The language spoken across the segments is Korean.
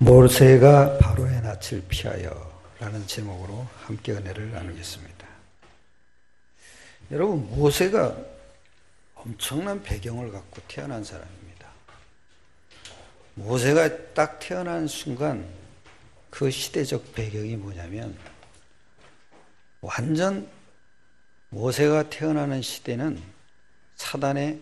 모세가 바로의 낯을 피하여 라는 제목으로 함께 은혜를 나누겠습니다. 여러분, 모세가 엄청난 배경을 갖고 태어난 사람입니다. 모세가 딱 태어난 순간 그 시대적 배경이 뭐냐면, 완전 모세가 태어나는 시대는 사단의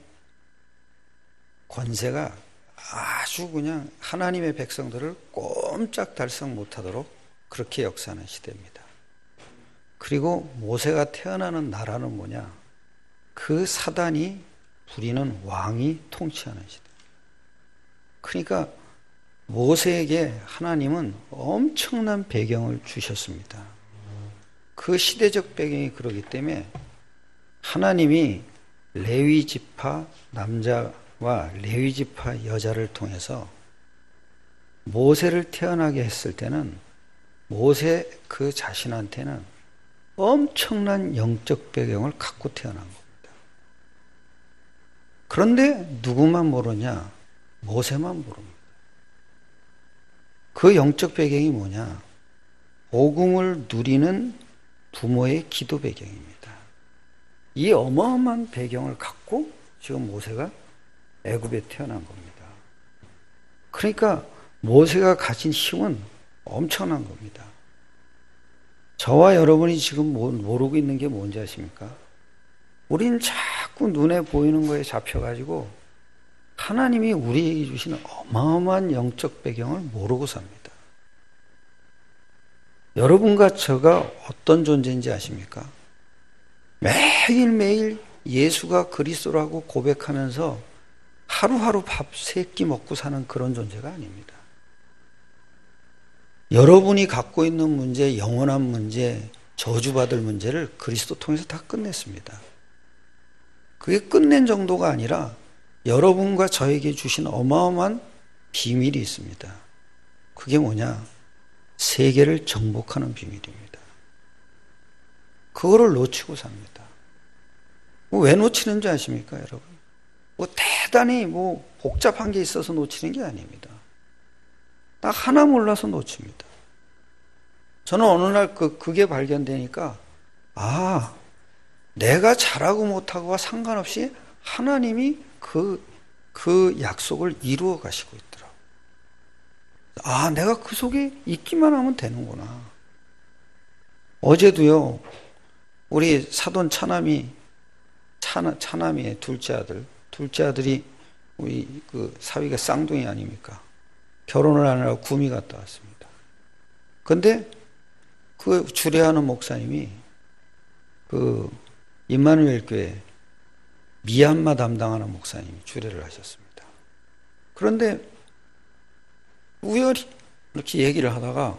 권세가 아주 그냥 하나님의 백성들을 꼼짝달싹 못하도록 그렇게 역사하는 시대입니다. 그리고 모세가 태어나는 나라는 뭐냐? 그 사단이 부리는 왕이 통치하는 시대. 그러니까 모세에게 하나님은 엄청난 배경을 주셨습니다. 그 시대적 배경이 그러기 때문에 하나님이 레위 지파 남자와 레위 지파 여자를 통해서 모세를 태어나게 했을 때는 모세 그 자신한테는 엄청난 영적 배경을 갖고 태어난 겁니다. 그런데 누구만 모르냐? 모세만 모릅니다. 그 영적 배경이 뭐냐? 복음을 누리는 부모의 기도 배경입니다. 이 어마어마한 배경을 갖고 지금 모세가 애굽에 태어난 겁니다. 그러니까 모세가 가진 힘은 엄청난 겁니다. 저와 여러분이 지금 모르고 있는 게 뭔지 아십니까? 우리는 자꾸 눈에 보이는 거에 잡혀가지고 하나님이 우리에게 주신 어마어마한 영적 배경을 모르고 삽니다. 여러분과 저가 어떤 존재인지 아십니까? 매일매일 예수가 그리스도라고 고백하면서 하루하루 밥 3끼 먹고 사는 그런 존재가 아닙니다. 여러분이 갖고 있는 문제, 영원한 문제, 저주받을 문제를 그리스도 통해서 다 끝냈습니다. 그게 끝낸 정도가 아니라 여러분과 저에게 주신 어마어마한 비밀이 있습니다. 그게 뭐냐? 세계를 정복하는 비밀입니다. 그거를 놓치고 삽니다. 왜 놓치는지 아십니까, 여러분? 대단히 복잡한 게 있어서 놓치는 게 아닙니다. 딱 하나 몰라서 놓칩니다. 저는 어느 날 그게 발견되니까, 내가 잘하고 못하고와 상관없이 하나님이 그 약속을 이루어 가시고 있더라고요. 내가 그 속에 있기만 하면 되는구나. 어제도요, 우리 사돈 차남이의 둘째 아들이 우리 그 사위가 쌍둥이 아닙니까? 결혼을 하느라 구미 갔다 왔습니다. 근데 그 주례하는 목사님이 그 임마누엘 교회 미얀마 담당하는 목사님이 주례를 하셨습니다. 그런데 우연히 이렇게 얘기를 하다가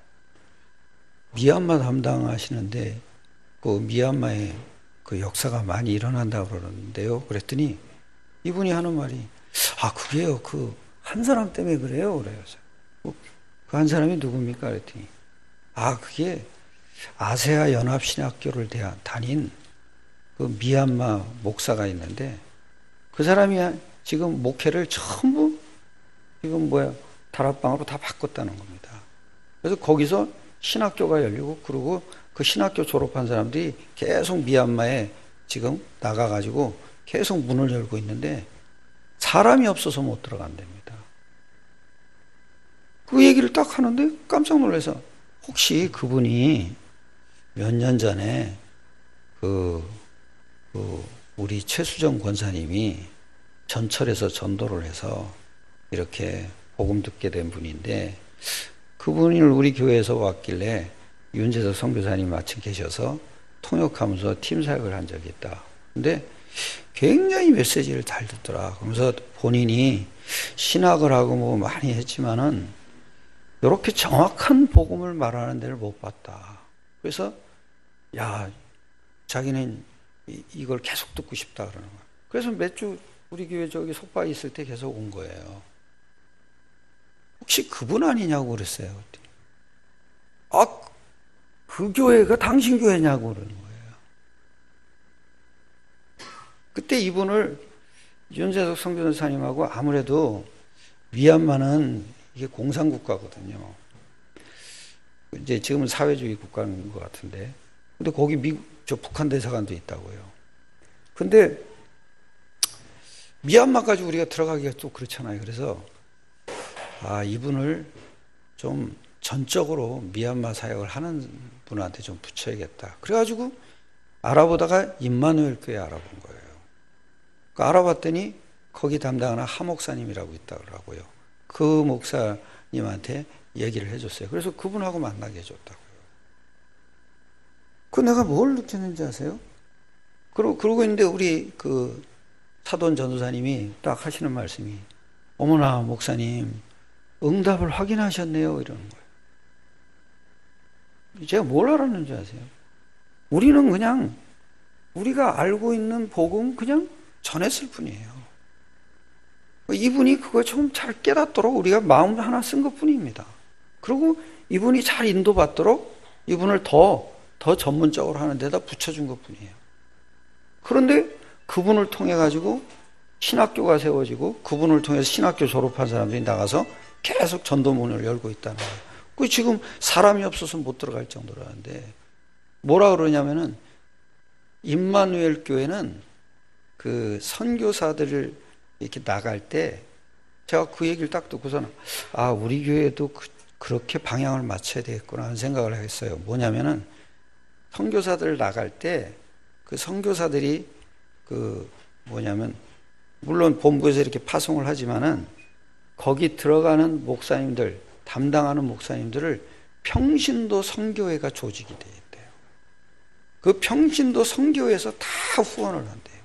미얀마 담당하시는데 그 미얀마에 그 역사가 많이 일어난다고 그러는데요. 그랬더니 이분이 하는 말이 그게요. 그 한 사람 때문에 그래요. 그래요. 그 한 사람이 누굽니까? 그랬더니 그게 아세아 연합신학교를 다닌 그 미얀마 목사가 있는데 그 사람이 지금 목회를 전부 지금 다락방으로 다 바꿨다는 겁니다. 그래서 거기서 신학교가 열리고 그리고 그 신학교 졸업한 사람들이 계속 미얀마에 지금 나가가지고 계속 문을 열고 있는데 사람이 없어서 못 들어간답니다. 그 얘기를 딱 하는데 깜짝 놀라서 혹시 그분이 몇 년 전에 우리 최수정 권사님이 전철에서 전도를 해서 이렇게 복음 듣게 된 분인데 그분을 우리 교회에서 왔길래 윤재석 선교사님 마침 계셔서 통역하면서 팀 사역을 한 적이 있다. 근데 굉장히 메시지를 잘 듣더라. 그러면서 본인이 신학을 하고 많이 했지만은 이렇게 정확한 복음을 말하는 데를 못 봤다. 그래서 자기는 이걸 계속 듣고 싶다 그러는 거야. 그래서 몇 주 우리 교회 저기 속바에 있을 때 계속 온 거예요. 혹시 그분 아니냐고 그랬어요. 그 교회가 당신 교회냐고 그러는 거예요. 그때 이분을 윤재석 선교사님하고 아무래도 미얀마는 이게 공산국가거든요. 이제 지금은 사회주의 국가인 것 같은데. 근데 거기 저 북한 대사관도 있다고요. 근데 미얀마까지 우리가 들어가기가 또 그렇잖아요. 그래서 이분을 좀 전적으로 미얀마 사역을 하는 분한테 좀 붙여야겠다. 그래가지고 알아보다가 임마누엘 교회 알아본 거예요. 그러니까 알아봤더니 거기 담당하는 하 목사님이라고 있더라고요. 그 목사님한테 얘기를 해줬어요. 그래서 그분하고 만나게 해줬다고요. 그 내가 뭘 느꼈는지 아세요? 그러고 있는데 우리 그 사돈 전도사님이 딱 하시는 말씀이, 어머나 목사님 응답을 확인하셨네요, 이러는 거예요. 제가 뭘 알았는지 아세요? 우리는 그냥 우리가 알고 있는 복음 그냥 전했을 뿐이에요. 이분이 그걸 좀 잘 깨닫도록 우리가 마음 하나 쓴 것뿐입니다. 그리고 이분이 잘 인도받도록 이분을 더 전문적으로 하는 데다 붙여준 것뿐이에요. 그런데 그분을 통해 가지고 신학교가 세워지고 그분을 통해서 신학교 졸업한 사람들이 나가서 계속 전도문을 열고 있다는 거예요. 그 지금 사람이 없어서 못 들어갈 정도라는데, 뭐라 그러냐면은 임마누엘 교회는 그 선교사들을 이렇게 나갈 때 제가 그 얘기를 딱 듣고서는 우리 교회도 그렇게 방향을 맞춰야 되겠구나 하는 생각을 했어요. 뭐냐면은 선교사들 나갈 때 그 선교사들이 물론 본부에서 이렇게 파송을 하지만은 거기 들어가는 목사님들, 담당하는 목사님들을 평신도 선교회가 조직이 돼 있대요. 그 평신도 선교회에서 다 후원을 한대요.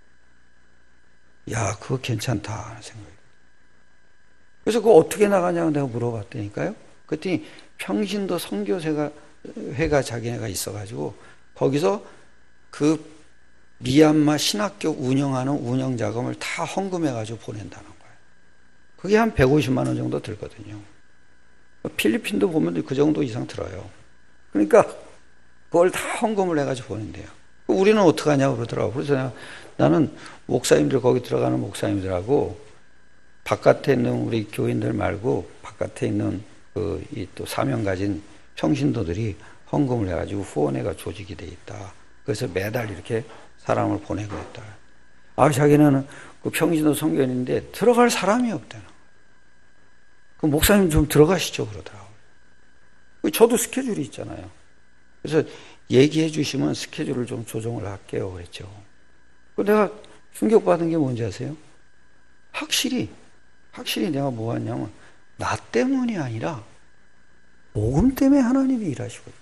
야, 그거 괜찮다 하는 생각이. 그래서 그거 어떻게 나가냐고 내가 물어봤다니까요. 그랬더니 평신도 선교회가 자기네가 있어가지고 거기서 그 미얀마 신학교 운영하는 운영 자금을 다 헌금해가지고 보낸다는 거예요. 그게 한 150만 원 정도 들거든요. 필리핀도 보면 그 정도 이상 들어요. 그러니까 그걸 다 헌금을 해가지고 보낸대요. 우리는 어떻게 하냐고 그러더라고요. 그래서 나는 목사님들, 거기 들어가는 목사님들하고 바깥에 있는 우리 교인들 말고 바깥에 있는 또 사명 가진 평신도들이 헌금을 해가지고 후원회가 조직이 돼 있다. 그래서 매달 이렇게 사람을 보내고 있다. 자기는 그 평신도 선교인인데 들어갈 사람이 없다는. 그 목사님 좀 들어가시죠 그러더라고요. 저도 스케줄이 있잖아요. 그래서 얘기해 주시면 스케줄을 좀 조정을 할게요 그랬죠. 내가 충격받은 게 뭔지 아세요? 확실히 내가 뭐였냐면 나 때문이 아니라 복음 때문에 하나님이 일하시거든요.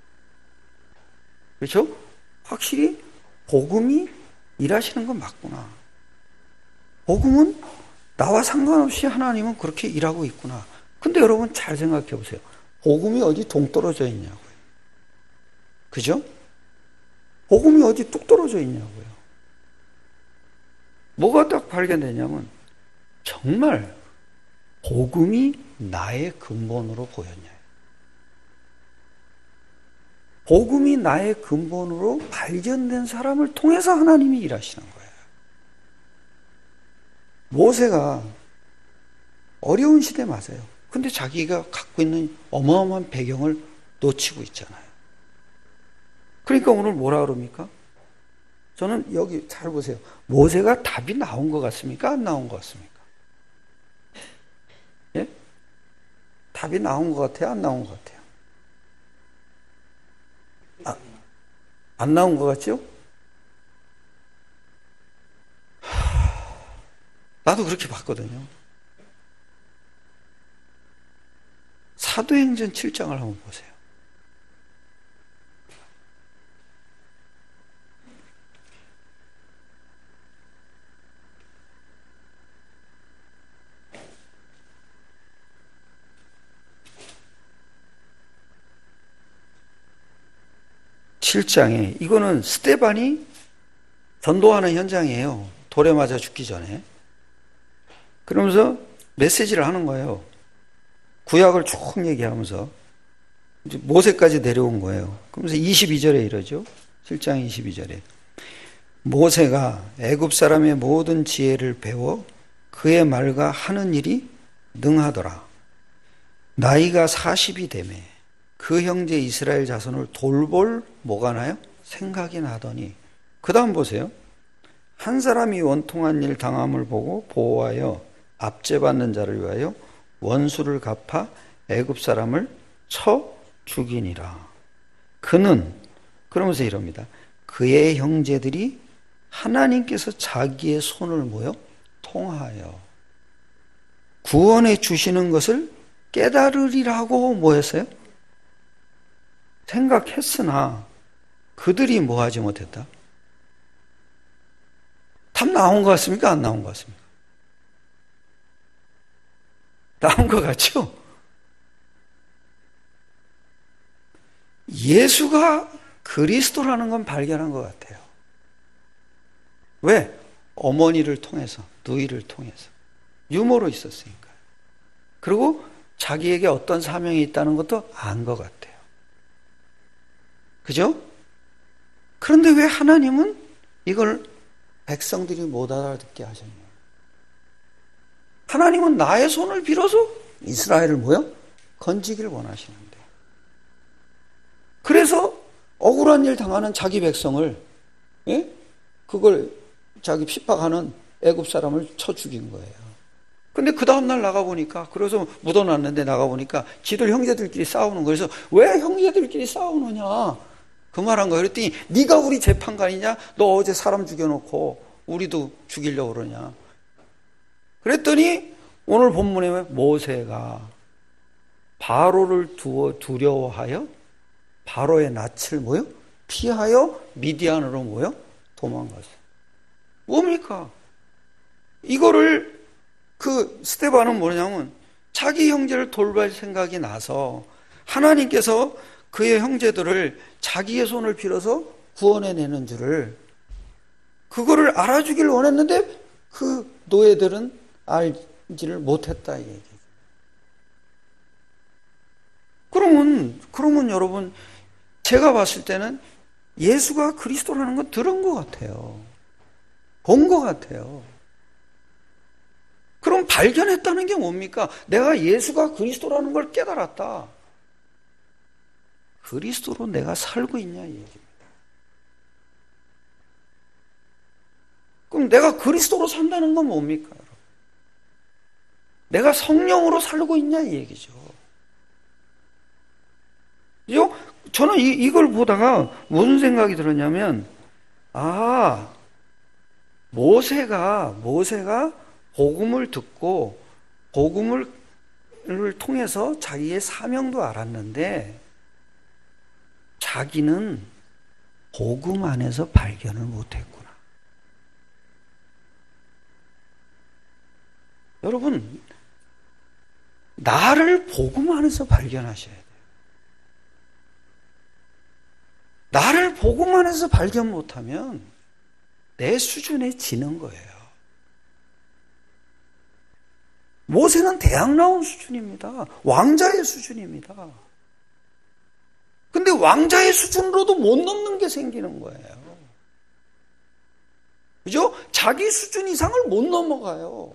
그렇죠? 확실히 복음이 일하시는 건 맞구나. 복음은 나와 상관없이 하나님은 그렇게 일하고 있구나. 근데 여러분 잘 생각해 보세요. 복음이 어디 동떨어져 있냐고요. 그죠? 복음이 어디 뚝 떨어져 있냐고요. 뭐가 딱 발견되냐면 정말 복음이 나의 근본으로 보였냐. 복음이 나의 근본으로 발견된 사람을 통해서 하나님이 일하시는 거예요. 모세가 어려운 시대 맞아요. 근데 자기가 갖고 있는 어마어마한 배경을 놓치고 있잖아요. 그러니까 오늘 뭐라 그럽니까? 저는 여기 잘 보세요. 모세가 답이 나온 것 같습니까? 안 나온 것 같습니까? 예? 답이 나온 것 같아요? 안 나온 것 같아요? 안 나온 것 같죠? 나도 그렇게 봤거든요. 사도행전 7장을 한번 보세요. (7장에) 이거는 스데반이 전도하는 현장이에요. 돌에 맞아 죽기 전에. 그러면서 메시지를 하는 거예요. 구약을 쭉 얘기하면서 이제 모세까지 내려온 거예요. 그러면서 22절에 이러죠. 7장 22절에 모세가 애굽 사람의 모든 지혜를 배워 그의 말과 하는 일이 능하더라. 나이가 40이 되매 그 형제 이스라엘 자손을 돌볼 뭐가 나요? 생각이 나더니 그 다음 보세요. 한 사람이 원통한 일 당함을 보고 보호하여 압제받는 자를 위하여 원수를 갚아 애굽 사람을 쳐 죽이니라. 그는 그러면서 이럽니다. 그의 형제들이 하나님께서 자기의 손을 뭐요? 통하여 구원해 주시는 것을 깨달으리라고 뭐였어요? 생각했으나 그들이 뭐하지 못했다? 답 나온 것 같습니까? 안 나온 것 같습니까? 나온 것 같죠? 예수가 그리스도라는 건 발견한 것 같아요. 왜? 어머니를 통해서, 누이를 통해서. 유모로 있었으니까. 그리고 자기에게 어떤 사명이 있다는 것도 안 것 같아요. 그죠? 그런데 왜 하나님은 이걸 백성들이 못 알아듣게 하셨냐? 하나님은 나의 손을 빌어서 이스라엘을 뭐요? 건지기를 원하시는데. 그래서 억울한 일 당하는 자기 백성을, 예? 그걸 자기 핍박하는 애굽 사람을 쳐 죽인 거예요. 근데 그 다음날 나가보니까, 그래서 묻어놨는데 나가보니까 지들 형제들끼리 싸우는 거예요. 그래서 왜 형제들끼리 싸우느냐? 그 말한 거예요. 그랬더니 네가 우리 재판관이냐? 너 어제 사람 죽여놓고 우리도 죽이려고 그러냐? 그랬더니 오늘 본문에 모세가 바로를 두려워하여 바로의 낯을 뭐요? 피하여 미디안으로 뭐요? 도망갔어요. 뭡니까? 이거를 그 스데반은 뭐냐면 자기 형제를 돌볼 생각이 나서 하나님께서 그의 형제들을 자기의 손을 빌어서 구원해내는 줄을 그거를 알아주길 원했는데 그 노예들은 알지를 못했다 이 얘기죠. 그러면 여러분 제가 봤을 때는 예수가 그리스도라는 건 들은 것 같아요. 본 것 같아요. 그럼 발견했다는 게 뭡니까? 내가 예수가 그리스도라는 걸 깨달았다. 그리스도로 내가 살고 있냐 이 얘기입니다. 그럼 내가 그리스도로 산다는 건 뭡니까? 내가 성령으로 살고 있냐 이 얘기죠. 그죠? 저는 이걸 보다가 무슨 생각이 들었냐면 모세가 복음을 듣고 복음을 통해서 자기의 사명도 알았는데 자기는 복음 안에서 발견을 못했구나. 여러분, 나를 복음 안에서 발견하셔야 돼요. 나를 복음 안에서 발견 못하면 내 수준에 지는 거예요. 모세는 대학 나온 수준입니다. 왕자의 수준입니다. 근데 왕자의 수준으로도 못 넘는 게 생기는 거예요. 그죠? 자기 수준 이상을 못 넘어가요.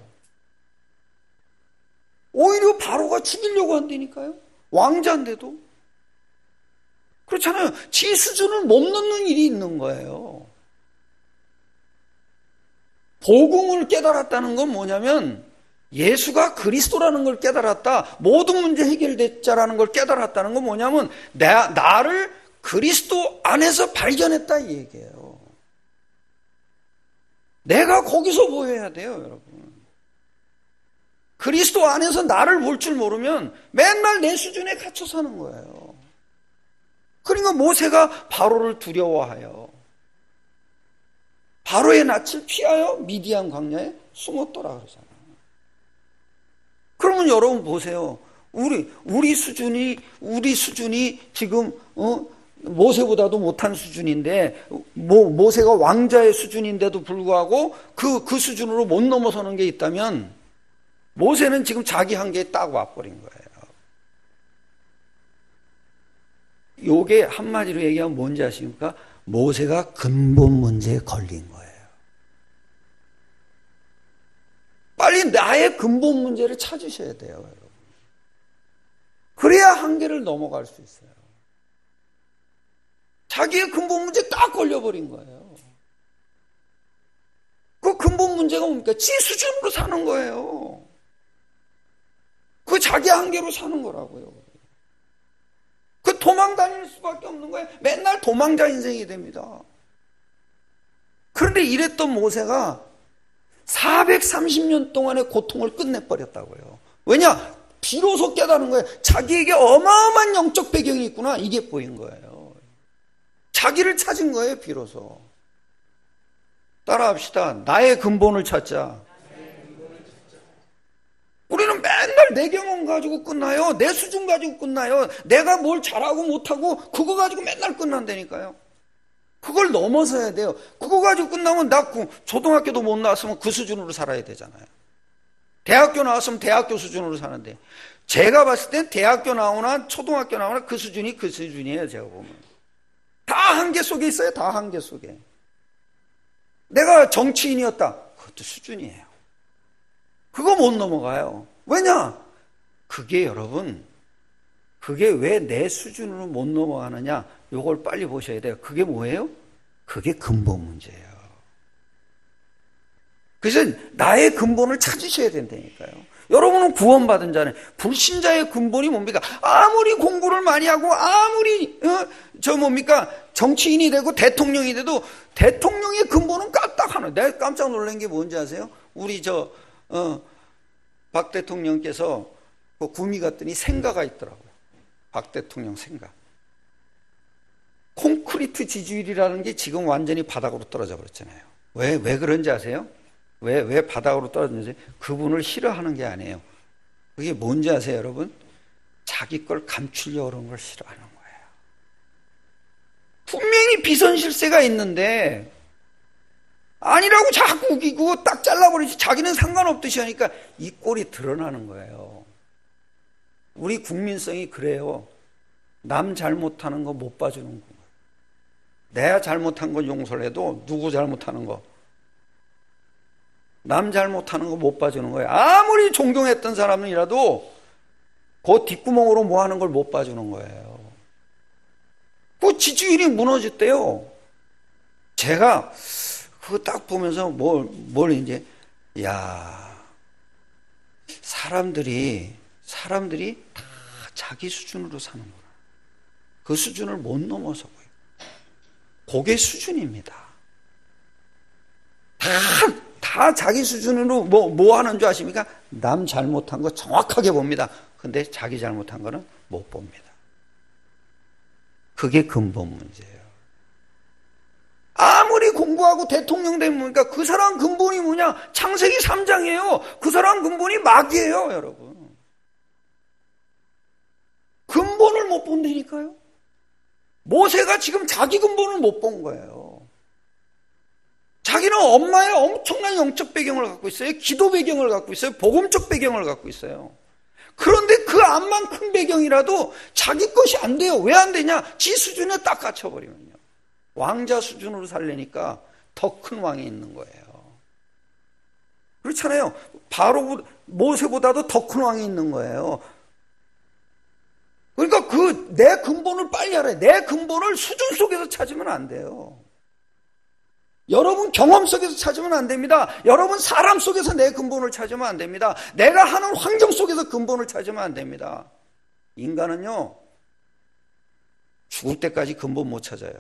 오히려 바로가 죽이려고 한다니까요. 왕자인데도. 그렇잖아요. 지 수준을 못 넘는 일이 있는 거예요. 복음을 깨달았다는 건 뭐냐면 예수가 그리스도라는 걸 깨달았다. 모든 문제 해결됐자라는 걸 깨달았다는 건 뭐냐면 나를 그리스도 안에서 발견했다 이 얘기예요. 내가 거기서 보여야 돼요, 여러분. 그리스도 안에서 나를 볼 줄 모르면 맨날 내 수준에 갇혀 사는 거예요. 그러니까 모세가 바로를 두려워하여 바로의 낯을 피하여 미디안 광야에 숨었더라 그러잖아요. 그러면 여러분 보세요. 우리 수준이 지금 모세보다도 못한 수준인데 모세가 왕자의 수준인데도 불구하고 그 수준으로 못 넘어서는 게 있다면 모세는 지금 자기 한계에 딱 와버린 거예요. 요게 한마디로 얘기하면 뭔지 아십니까? 모세가 근본 문제에 걸린 거예요. 빨리 나의 근본 문제를 찾으셔야 돼요, 여러분. 그래야 한계를 넘어갈 수 있어요. 자기의 근본 문제에 딱 걸려버린 거예요. 그 근본 문제가 뭡니까? 지 수준으로 사는 거예요. 그 자기 한계로 사는 거라고요. 그 도망 다닐 수밖에 없는 거예요. 맨날 도망자 인생이 됩니다. 그런데 이랬던 모세가 430년 동안의 고통을 끝내버렸다고요. 왜냐? 비로소 깨달은 거예요. 자기에게 어마어마한 영적 배경이 있구나. 이게 보인 거예요. 자기를 찾은 거예요. 비로소. 따라합시다. 나의 근본을 찾자. 우리는 맨날 내 경험 가지고 끝나요. 내 수준 가지고 끝나요. 내가 뭘 잘하고 못하고 그거 가지고 맨날 끝난다니까요. 그걸 넘어서야 돼요. 그거 가지고 끝나면 나 초등학교도 못 나왔으면 그 수준으로 살아야 되잖아요. 대학교 나왔으면 대학교 수준으로 사는데, 제가 봤을 땐 대학교 나오나 초등학교 나오나 그 수준이에요. 제가 보면 다 한계 속에 있어요. 다 한계 속에. 내가 정치인이었다, 그것도 수준이에요. 그거 못 넘어가요. 왜냐? 그게 여러분, 그게 왜 내 수준으로 못 넘어가느냐, 요걸 빨리 보셔야 돼요. 그게 뭐예요? 그게 근본 문제예요. 그래서 나의 근본을 찾으셔야 된다니까요. 여러분은 구원받은 자는, 불신자의 근본이 뭡니까? 아무리 공부를 많이 하고 아무리 정치인이 되고 대통령이 돼도 대통령의 근본은 까딱 하나. 내가 깜짝 놀란 게 뭔지 아세요? 우리 박 대통령께서 그 구미 갔더니 생가가 있더라고요. 박 대통령 생가. 콘크리트 지지율이라는 게 지금 완전히 바닥으로 떨어져 버렸잖아요. 왜 그런지 아세요? 왜 바닥으로 떨어졌는지. 그분을 싫어하는 게 아니에요. 그게 뭔지 아세요, 여러분? 자기 걸 감추려고 그러는 걸 싫어하는 거예요. 분명히 비선실세가 있는데 아니라고 자꾸 우기고 딱 잘라버리지. 자기는 상관없듯이 하니까 이 꼴이 드러나는 거예요. 우리 국민성이 그래요. 남 잘못하는 거 못 봐주는 거예요. 내가 잘못한 건 용서를 해도 누구 잘못하는 거, 남 잘못하는 거 못 봐주는 거예요. 아무리 존경했던 사람이라도 그 뒷구멍으로 뭐 하는 걸 못 봐주는 거예요. 그 지지율이 무너졌대요. 제가 그거 딱 보면서 뭘 이제, 사람들이 다 자기 수준으로 사는구나. 그 수준을 못 넘어서고요. 그게 수준입니다. 다 자기 수준으로 뭐 하는 줄 아십니까? 남 잘못한 거 정확하게 봅니다. 근데 자기 잘못한 거는 못 봅니다. 그게 근본 문제예요. 아무리 공부하고 대통령 되면 뭡니까? 그 사람 근본이 뭐냐? 창세기 3장이에요. 그 사람 근본이 마귀예요, 여러분. 근본을 못 본다니까요. 모세가 지금 자기 근본을 못 본 거예요. 자기는 엄마의 엄청난 영적 배경을 갖고 있어요. 기도 배경을 갖고 있어요. 복음적 배경을 갖고 있어요. 그런데 그 암만 큰 배경이라도 자기 것이 안 돼요. 왜 안 되냐? 지 수준에 딱 갇혀버리면요. 왕자 수준으로 살려니까 더 큰 왕이 있는 거예요. 그렇잖아요. 바로 모세보다도 더 큰 왕이 있는 거예요. 그러니까 내 근본을 빨리 알아야 돼. 내 근본을 수준 속에서 찾으면 안 돼요. 여러분 경험 속에서 찾으면 안 됩니다. 여러분 사람 속에서 내 근본을 찾으면 안 됩니다. 내가 하는 환경 속에서 근본을 찾으면 안 됩니다. 인간은요, 죽을 때까지 근본 못 찾아요.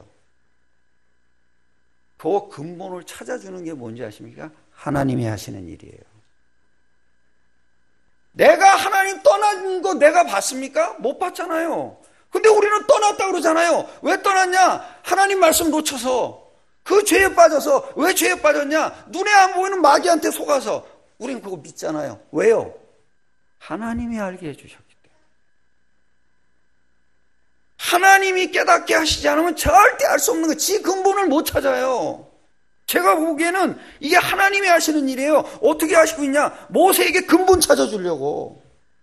그 근본을 찾아주는 게 뭔지 아십니까? 하나님이 하시는 일이에요. 내가 하나님 떠난 거 내가 봤습니까? 못 봤잖아요. 근데 우리는 떠났다 그러잖아요. 왜 떠났냐? 하나님 말씀 놓쳐서, 그 죄에 빠져서. 왜 죄에 빠졌냐? 눈에 안 보이는 마귀한테 속아서. 우린 그거 믿잖아요. 왜요? 하나님이 알게 해주셨기 때문에. 하나님이 깨닫게 하시지 않으면 절대 알 수 없는 거. 지 근본을 못 찾아요. 제가 보기에는 이게 하나님이 하시는 일이에요. 어떻게 하시고 있냐? 모세에게 근본 찾아주려고.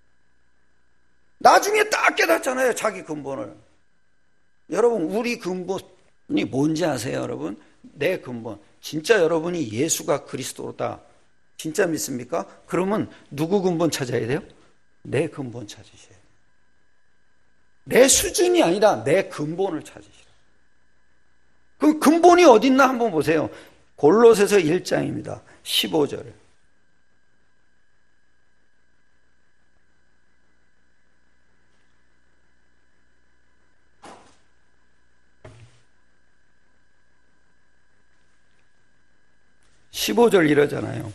나중에 딱 깨닫잖아요, 자기 근본을. 여러분, 우리 근본이 뭔지 아세요, 여러분? 내 근본. 진짜 여러분이 예수가 그리스도다, 진짜 믿습니까? 그러면 누구 근본 찾아야 돼요? 내 근본 찾으셔야 돼요. 내 수준이 아니라 내 근본을 찾으시라. 그 근본이 어딨나 한번 보세요. 골로새서 1장입니다. 15절. 이러잖아요.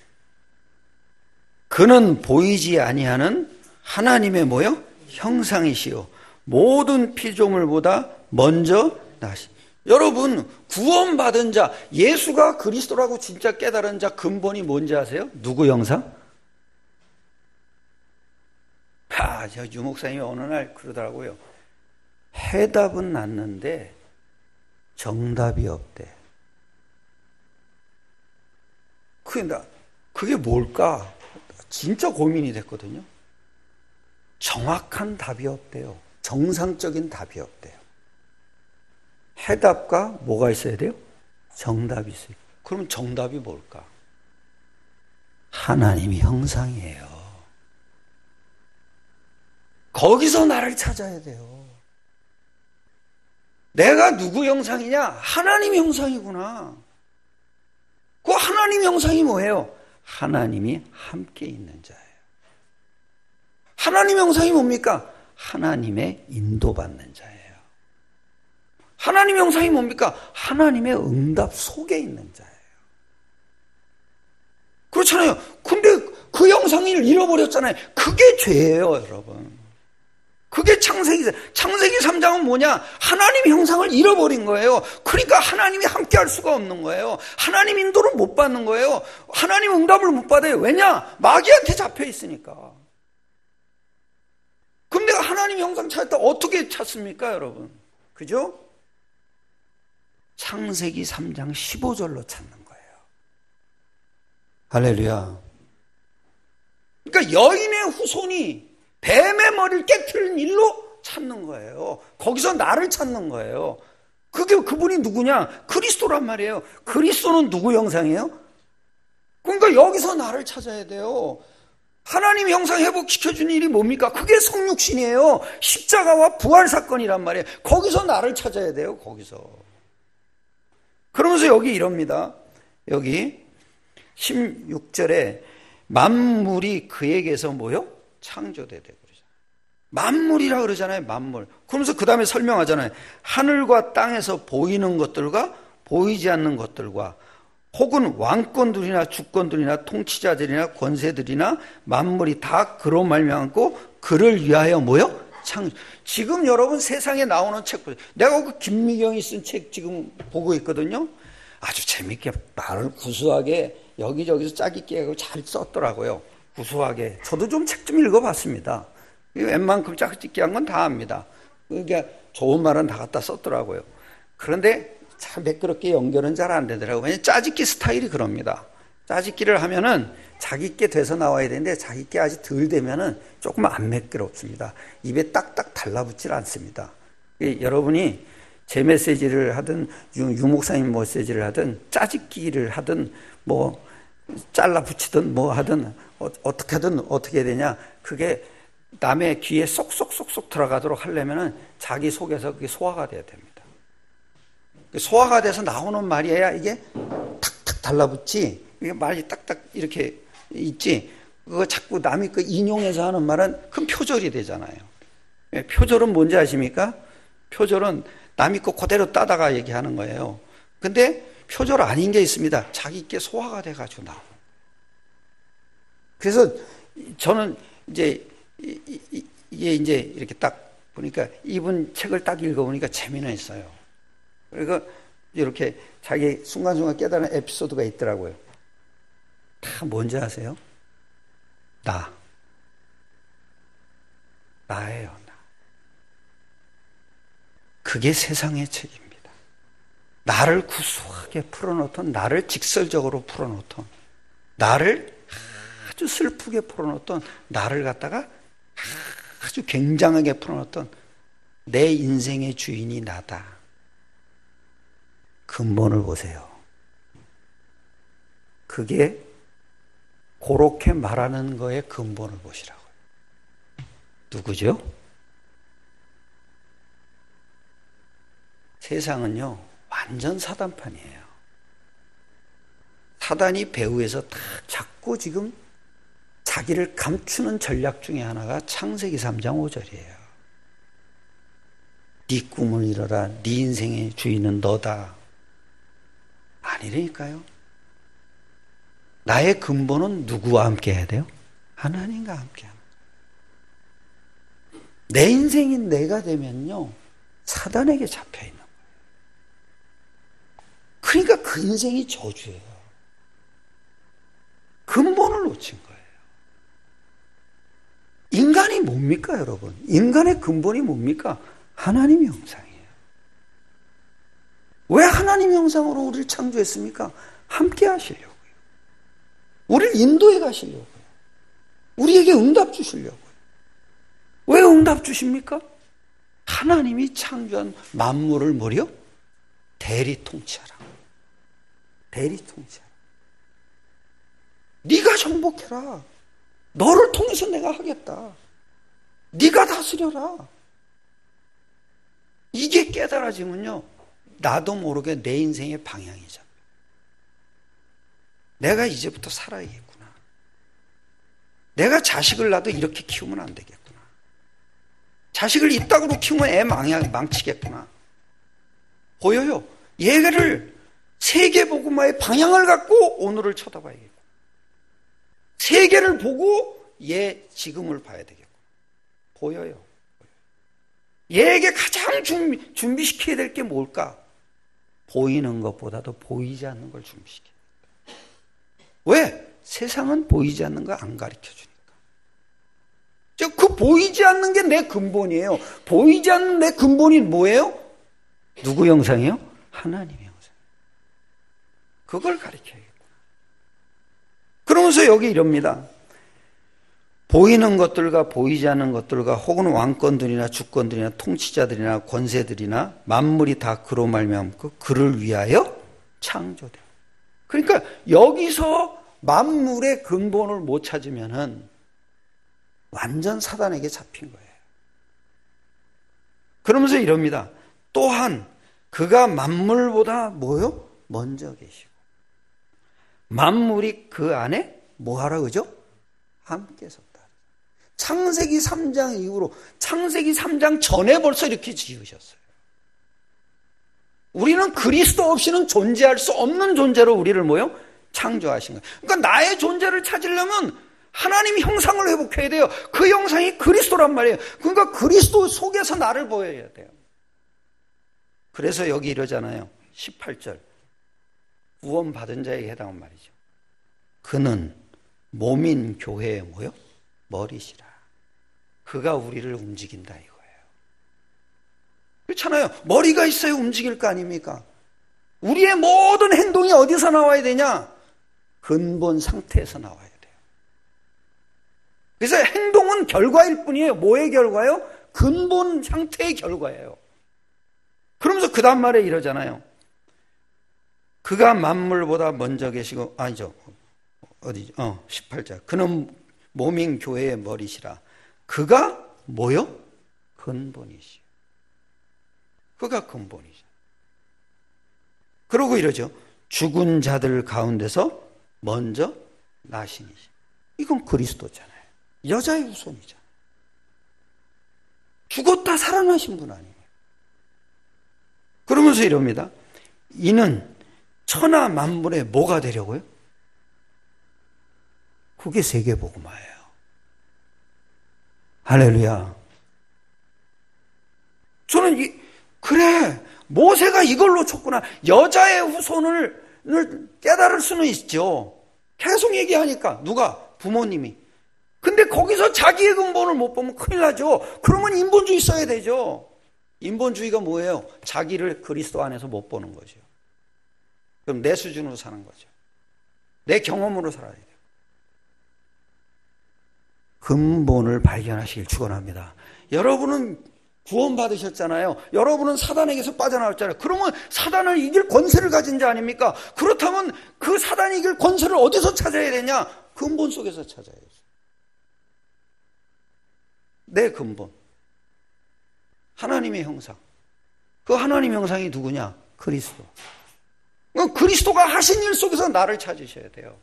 그는 보이지 아니하는 하나님의 뭐요? 형상이시요 모든 피조물보다 먼저 나시. 여러분, 구원받은 자, 예수가 그리스도라고 진짜 깨달은 자 근본이 뭔지 아세요? 누구 형상? 저 유목사님이 어느 날 그러더라고요. 해답은 났는데 정답이 없대. 그게 뭘까? 진짜 고민이 됐거든요. 정확한 답이 없대요. 정상적인 답이 없대요. 해답과 뭐가 있어야 돼요? 정답이 있어요. 그럼 정답이 뭘까? 하나님이 형상이에요. 거기서 나를 찾아야 돼요. 내가 누구 형상이냐? 하나님 형상이구나. 그 하나님 형상이 뭐예요? 하나님이 함께 있는 자예요. 하나님 형상이 뭡니까? 하나님의 인도받는 자예요. 하나님 형상이 뭡니까? 하나님의 응답 속에 있는 자예요. 그렇잖아요. 근데 그 형상을 잃어버렸잖아요. 그게 죄예요, 여러분. 그게 창세기 3장은 뭐냐? 하나님 형상을 잃어버린 거예요. 그러니까 하나님이 함께 할 수가 없는 거예요. 하나님 인도를 못 받는 거예요. 하나님 응답을 못 받아요. 왜냐? 마귀한테 잡혀 있으니까. 그럼 내가 하나님 형상 찾았다 어떻게 찾습니까, 여러분? 그죠? 창세기 3장 15절로 찾는 거예요. 할렐루야. 그러니까 여인의 후손이 뱀의 머리를 깨트리는 일로 찾는 거예요. 거기서 나를 찾는 거예요. 그게 그분이 누구냐? 그리스도란 말이에요. 그리스도는 누구 형상이에요? 그러니까 여기서 나를 찾아야 돼요. 하나님 형상 회복시켜주는 일이 뭡니까? 그게 성육신이에요. 십자가와 부활 사건이란 말이에요. 거기서 나를 찾아야 돼요. 거기서. 그러면서 여기 이럽니다. 여기 16절에 만물이 그에게서 뭐요? 창조되대 그러죠. 만물이라 그러잖아요. 만물. 그러면서 그 다음에 설명하잖아요. 하늘과 땅에서 보이는 것들과 보이지 않는 것들과 혹은 왕권들이나 주권들이나 통치자들이나 권세들이나 만물이 다 그로 말미암고 그를 위하여 뭐요? 지금 여러분 세상에 나오는 책 보세요. 내가 그 김미경이 쓴 책 지금 보고 있거든요. 아주 재밌게 말을 구수하게 여기저기서 짜깁기 하고 잘 썼더라고요. 구수하게. 저도 좀 책 좀 읽어봤습니다. 웬만큼 짜깁기한 건 다 압니다. 그러니까 좋은 말은 다 갖다 썼더라고요. 그런데 참 매끄럽게 연결은 잘 안 되더라고요. 왜냐하면 짜깁기 스타일이 그럽니다. 짜깁기를 하면은 자기 게 돼서 나와야 되는데 자기 게 아직 덜 되면은 조금 안 매끄럽습니다. 입에 딱딱 달라붙질 않습니다. 여러분이 제 메시지를 하든 유목사님 메시지를 하든 짜깁기를 하든 뭐 잘라 붙이든 뭐 하든 어떻게 하든 어떻게 해야 되냐, 그게 남의 귀에 쏙쏙쏙쏙 들어가도록 하려면은 자기 속에서 그게 소화가 돼야 됩니다. 소화가 돼서 나오는 말이어야 이게 탁탁 달라붙지, 이게 말이 딱딱 이렇게 있지, 그거 자꾸 남이 그 인용해서 하는 말은 큰 표절이 되잖아요. 표절은 뭔지 아십니까? 표절은 남이 거 그대로 따다가 얘기하는 거예요. 근데 표절 아닌 게 있습니다. 자기께 소화가 돼가지고 나오는. 그래서 저는 이제 이게 이제 이렇게 딱 보니까 이분 책을 딱 읽어보니까 재미는 있어요. 그리고 이렇게 자기 순간순간 깨달은 에피소드가 있더라고요. 다 뭔지 아세요? 나예요, 나. 그게 세상의 책입니다. 나를 구수하게 풀어놓던, 나를 직설적으로 풀어놓던, 나를 아주 슬프게 풀어놓던, 나를 갖다가 아주 굉장하게 풀어놓던 내 인생의 주인이 나다. 근본을 보세요. 그게 그렇게 말하는 거의 근본을 보시라고요. 누구죠? 세상은요, 완전 사단판이에요. 사단이 배후에서 다 자꾸 지금 자기를 감추는 전략 중에 하나가 창세기 3장 5절이에요. 네 꿈을 이뤄라. 네 인생의 주인은 너다. 아니라니까요. 나의 근본은 누구와 함께 해야 돼요? 하나님과 함께 합니다. 내 인생인 내가 되면요, 사단에게 잡혀 있는 거예요. 그러니까 그 인생이 저주예요. 근본을 놓친 거예요. 인간이 뭡니까, 여러분? 인간의 근본이 뭡니까? 하나님의 형상이에요. 왜 하나님의 형상으로 우리를 창조했습니까? 함께 하시려고요. 우리를 인도해 가시려고요. 우리에게 응답 주시려고요. 왜 응답 주십니까? 하나님이 창조한 만물을 뭐요? 대리 통치하라. 대리 통치하라. 네가 정복해라. 너를 통해서 내가 하겠다. 네가 다스려라. 이게 깨달아지면요, 나도 모르게 내 인생의 방향이 잡혀. 내가 이제부터 살아야겠구나. 내가 자식을 낳아도 이렇게 키우면 안 되겠구나. 자식을 이따구로 키우면 애 망치겠구나. 보여요. 얘를 세계복음화의 방향을 갖고 오늘을 쳐다봐야겠고, 세계를 보고 얘 지금을 봐야 되겠고. 보여요. 얘에게 가장 준비시켜야 될 게 뭘까? 보이는 것보다도 보이지 않는 걸 준비시켜야 돼. 왜? 세상은 보이지 않는 거 안 가르쳐주니까. 그 보이지 않는 게 내 근본이에요. 보이지 않는 내 근본이 뭐예요? 누구 형상이요? 하나님의 형상. 그걸 가르쳐야겠구나. 그러면서 여기 이럽니다. 보이는 것들과 보이지 않는 것들과 혹은 왕권들이나 주권들이나 통치자들이나 권세들이나 만물이 다 그로 말미암고 그를 위하여 창조돼. 그러니까 여기서 만물의 근본을 못 찾으면은 완전 사단에게 잡힌 거예요. 그러면서 이럽니다. 또한 그가 만물보다 뭐요? 먼저 계시고 만물이 그 안에 뭐하라 그죠? 함께 섰다. 창세기 3장 이후로 창세기 3장 전에 벌써 이렇게 지으셨어요. 우리는 그리스도 없이는 존재할 수 없는 존재로 우리를 뭐요? 창조하신 거예요. 그러니까 나의 존재를 찾으려면 하나님 형상을 회복해야 돼요. 그 형상이 그리스도란 말이에요. 그러니까 그리스도 속에서 나를 보여야 돼요. 그래서 여기 이러잖아요. 18절. 구원받은 자에게 해당한 말이죠. 그는 몸인 교회의 뭐요? 머리시라. 그가 우리를 움직인다 이거예요. 그렇잖아요. 머리가 있어야 움직일 거 아닙니까? 우리의 모든 행동이 어디서 나와야 되냐? 근본 상태에서 나와야 돼요. 그래서 행동은 결과일 뿐이에요. 뭐의 결과요? 근본 상태의 결과예요. 그러면서 그 다음 말에 이러잖아요. 그가 만물보다 먼저 계시고, 아니죠. 어디죠? 18절. 그는 몸인 교회의 머리시라. 그가 뭐요? 근본이시요. 그가 근본이죠. 그러고 이러죠. 죽은 자들 가운데서 먼저 나시니시. 이건 그리스도잖아요. 여자의 후손이잖아요. 죽었다 살아나신 분 아니에요. 그러면서 이럽니다. 이는 천하 만물의 뭐가 되려고요? 그게 세계복음화예요. 할렐루야. 저는 그래, 모세가 이걸 놓쳤구나. 여자의 후손을 깨달을 수는 있죠. 계속 얘기하니까. 누가? 부모님이. 근데 거기서 자기의 근본을 못 보면 큰일 나죠. 그러면 인본주의 써야 되죠. 인본주의가 뭐예요? 자기를 그리스도 안에서 못 보는 거죠. 그럼 내 수준으로 사는 거죠. 내 경험으로 살아야 돼요. 근본을 발견하시길 축원합니다. 여러분은 구원받으셨잖아요. 여러분은 사단에게서 빠져나왔잖아요. 그러면 사단을 이길 권세를 가진 자 아닙니까? 그렇다면 그 사단이 이길 권세를 어디서 찾아야 되냐? 근본 속에서 찾아야죠. 내 근본. 하나님의 형상. 그 하나님 형상이 누구냐? 그리스도. 그리스도가 하신 일 속에서 나를 찾으셔야 돼요.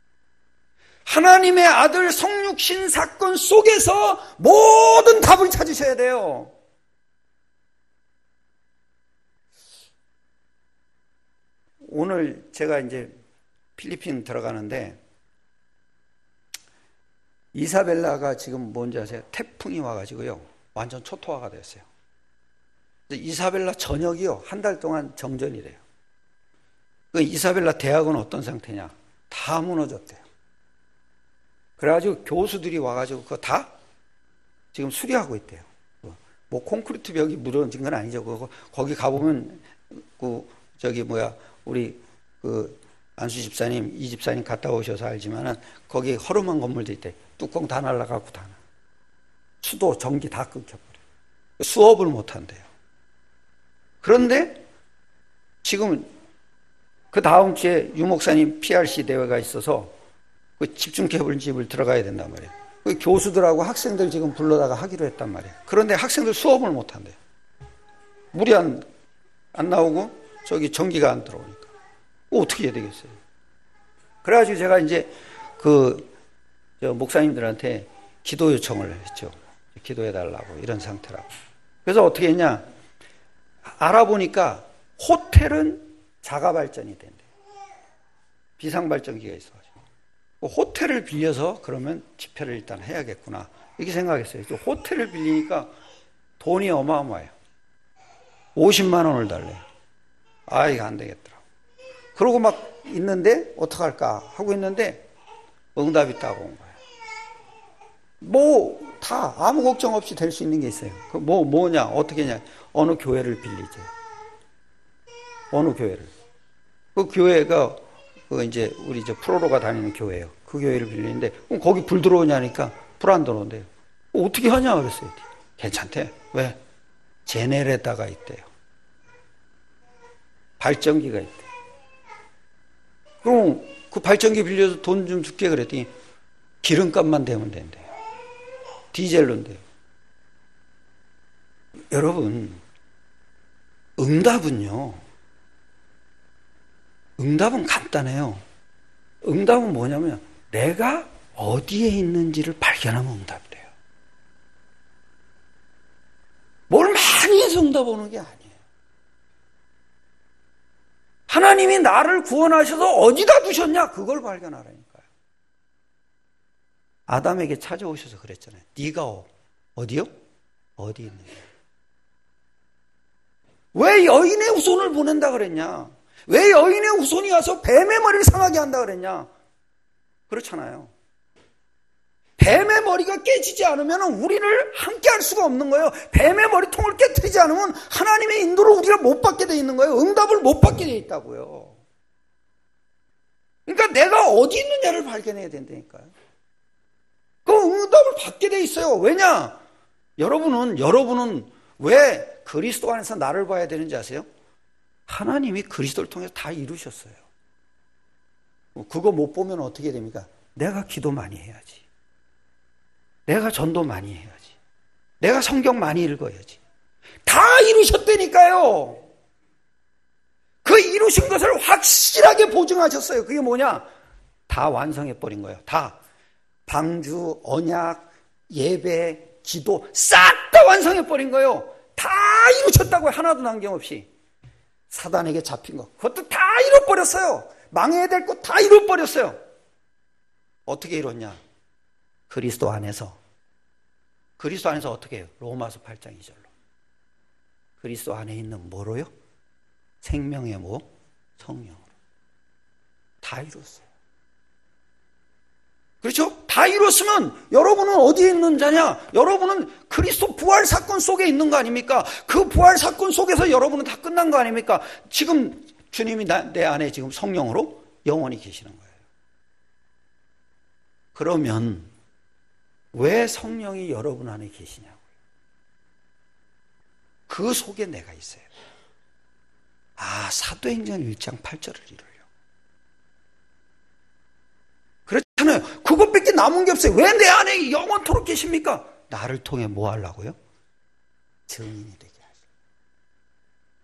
하나님의 아들 성육신 사건 속에서 모든 답을 찾으셔야 돼요. 오늘 제가 이제 필리핀 들어가는데 이사벨라가 지금 뭔지 아세요? 태풍이 와가지고요. 완전 초토화가 됐어요. 이사벨라 전역이요. 한 달 동안 정전이래요. 그 이사벨라 대학은 어떤 상태냐? 다 무너졌대요. 그래가지고 교수들이 와가지고 그거 다 지금 수리하고 있대요. 뭐 콘크리트 벽이 무너진 건 아니죠. 거기 가보면 우리 안수 집사님, 이 집사님 갔다 오셔서 알지만은 거기 허름한 건물도 있대. 뚜껑 다 날라가고 다. 수도, 전기 다 끊겨버려. 수업을 못 한대요. 그런데 지금 그 다음 주에 유목사님 PRC 대회가 있어서 그 집중개발집을 들어가야 된단 말이에요. 그 교수들하고 학생들 지금 불러다가 하기로 했단 말이에요. 그런데 학생들 수업을 못 한대요. 물이 안 나오고 저기 전기가 안 들어오니까. 어떻게 해야 되겠어요? 그래가지고 제가 이제 목사님들한테 기도 요청을 했죠. 기도해달라고, 이런 상태라고. 그래서 어떻게 했냐? 알아보니까 호텔은 자가 발전이 된대요. 비상발전기가 있어가지고. 호텔을 빌려서 그러면 집회를 일단 해야겠구나. 이렇게 생각했어요. 호텔을 빌리니까 돈이 어마어마해요. 50만 원을 달래요. 이거 안 되겠더라고. 그러고 막 있는데 어떡할까 하고 있는데 응답이 딱 온 거예요. 뭐 다 아무 걱정 없이 될 수 있는 게 있어요. 뭐냐 어떻게 냐 어느 교회를 빌리죠. 어느 교회를. 그 교회가 이제 우리 프로로가 다니는 교회예요. 그 교회를 빌리는데 거기 불 들어오냐니까 불 안 들어온대요. 어떻게 하냐 그랬어요. 괜찮대. 왜? 제네레타가 있대요. 발전기가 있대. 그럼 그 발전기 빌려서 돈 좀 줄게 그랬더니 기름값만 대면 된대요. 디젤로인데요. 여러분, 응답은 간단해요. 응답은 뭐냐면 내가 어디에 있는지를 발견하면 응답이 돼요. 뭘 많이 해서 응답 오는 게 아니에요. 하나님이 나를 구원하셔서 어디다 두셨냐? 그걸 발견하라니까요. 아담에게 찾아오셔서 그랬잖아요. 네가 어디요? 어디 있느냐? 왜 여인의 후손을 보낸다 그랬냐? 왜 여인의 후손이 와서 뱀의 머리를 상하게 한다 그랬냐? 그렇잖아요. 뱀의 머리가 깨지지 않으면 우리를 함께 할 수가 없는 거예요. 뱀의 머리통을 깨뜨리지 않으면 하나님의 인도를 우리가 못 받게 돼 있는 거예요. 응답을 못 받게 돼 있다고요. 그러니까 내가 어디 있느냐를 발견해야 된다니까요. 그 응답을 받게 돼 있어요. 왜냐? 여러분은 왜 그리스도 안에서 나를 봐야 되는지 아세요? 하나님이 그리스도를 통해서 다 이루셨어요. 그거 못 보면 어떻게 됩니까? 내가 기도 많이 해야지. 내가 전도 많이 해야지. 내가 성경 많이 읽어야지. 다 이루셨다니까요. 그 이루신 것을 확실하게 보증하셨어요. 그게 뭐냐? 다 완성해버린 거예요. 다. 방주, 언약, 예배, 기도 싹 다 완성해버린 거예요. 다 이루셨다고요. 하나도 남김없이. 사단에게 잡힌 거 그것도 다 이뤄버렸어요. 망해야 될 것 다 이뤄버렸어요. 어떻게 이뤘냐? 그리스도 안에서 어떻게 해요? 로마서 8장 2절로. 그리스도 안에 있는 뭐로요? 생명의 뭐? 성령으로. 다 이뤘어요. 그렇죠? 다 이뤘으면 여러분은 어디에 있는 자냐? 여러분은 그리스도 부활 사건 속에 있는 거 아닙니까? 그 부활 사건 속에서 여러분은 다 끝난 거 아닙니까? 지금 주님이 내 안에 지금 성령으로 영원히 계시는 거예요. 그러면 왜 성령이 여러분 안에 계시냐고요? 그 속에 내가 있어요. 사도행전 1장 8절을 이루려고. 그렇잖아요. 그것밖에 남은 게 없어요. 왜 내 안에 영원토록 계십니까? 나를 통해 뭐 하려고요? 증인이 되게 하시고.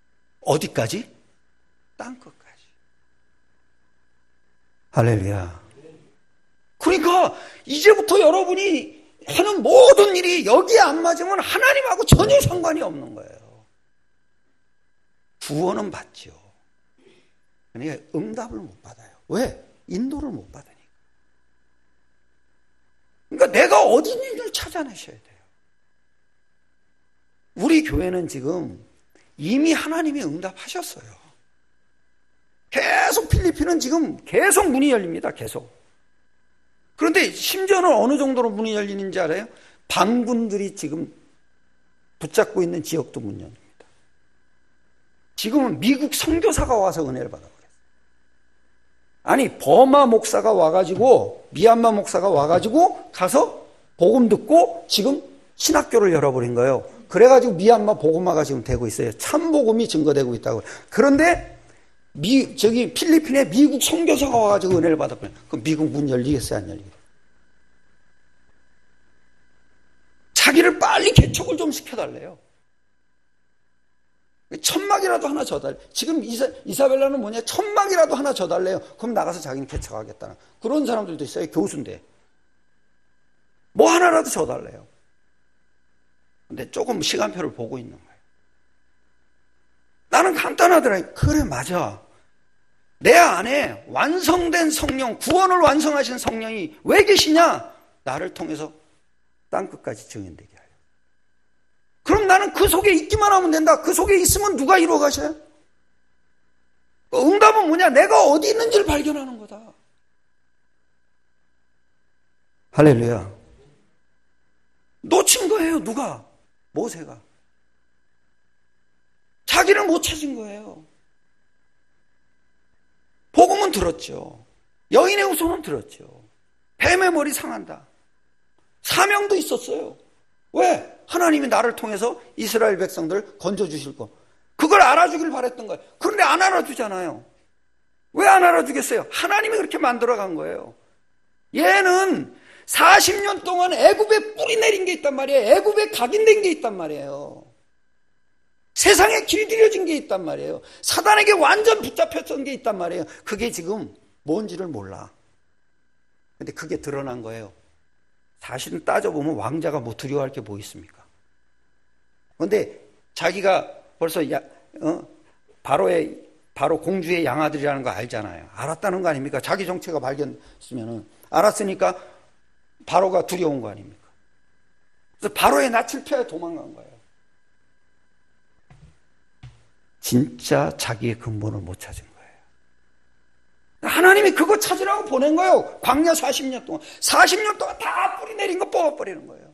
어디까지? 땅끝까지. 할렐루야. 그러니까 이제부터 여러분이 하는 모든 일이 여기에 안 맞으면 하나님하고 전혀 상관이 없는 거예요. 구원은 받죠. 그러니까 응답을 못 받아요. 왜? 인도를 못 받으니까. 그러니까 내가 어디 있는지를 찾아내셔야 돼요. 우리 교회는 지금 이미 하나님이 응답하셨어요. 계속 필리핀은 지금 계속 문이 열립니다. 계속. 그런데 심지어는 어느 정도로 문이 열리는지 알아요? 반군들이 지금 붙잡고 있는 지역도 문 열립니다. 지금은 미국 선교사가 와서 은혜를 받아버렸어요. 아니 버마 목사가 와가지고 미얀마 목사가 와가지고 가서 복음 듣고 지금 신학교를 열어버린 거예요. 그래가지고 미얀마 복음화가 지금 되고 있어요. 참복음이 증거되고 있다고. 그런데 저기 필리핀에 미국 선교사가 와가지고 은혜를 받았거든요. 그럼 미국 문 열리겠어요, 안 열리겠어요? 자기를 빨리 개척을 좀 시켜달래요. 천막이라도 하나 줘달래요. 지금 이사벨라는 뭐냐? 천막이라도 하나 줘달래요. 그럼 나가서 자기는 개척하겠다는 그런 사람들도 있어요. 교수인데. 뭐 하나라도 줘달래요. 근데 조금 시간표를 보고 있는 거예요. 나는 간단하더라. 그래, 맞아. 내 안에 완성된 성령, 구원을 완성하신 성령이 왜 계시냐? 나를 통해서 땅끝까지 증인되게 하려. 그럼 나는 그 속에 있기만 하면 된다. 그 속에 있으면 누가 이루어 가셔요? 응답은 뭐냐? 내가 어디 있는지를 발견하는 거다. 할렐루야. 놓친 거예요. 누가? 모세가. 자기를 못 찾은 거예요. 복음은 들었죠. 여인의 후손은 들었죠. 뱀의 머리 상한다. 사명도 있었어요. 왜? 하나님이 나를 통해서 이스라엘 백성들을 건져주실 거. 그걸 알아주길 바랬던 거예요. 그런데 안 알아주잖아요. 왜 안 알아주겠어요? 하나님이 그렇게 만들어간 거예요. 얘는 40년 동안 애굽에 뿌리 내린 게 있단 말이에요. 애굽에 각인된 게 있단 말이에요. 세상에 길들여진 게 있단 말이에요. 사단에게 완전 붙잡혔던 게 있단 말이에요. 그게 지금 뭔지를 몰라. 근데 그게 드러난 거예요. 사실은 따져보면 왕자가 뭐 두려워할 게 뭐 있습니까? 그런데 자기가 벌써 바로 공주의 양아들이라는 거 알잖아요. 알았다는 거 아닙니까? 자기 정체가 발견했으면은 알았으니까 바로가 두려운 거 아닙니까? 그래서 바로의 낯을 피하여 도망간 거예요. 진짜 자기의 근본을 못 찾은 거예요. 하나님이 그거 찾으라고 보낸 거예요. 광야 40년 동안. 40년 동안 다 뿌리 내린 거 뽑아버리는 거예요.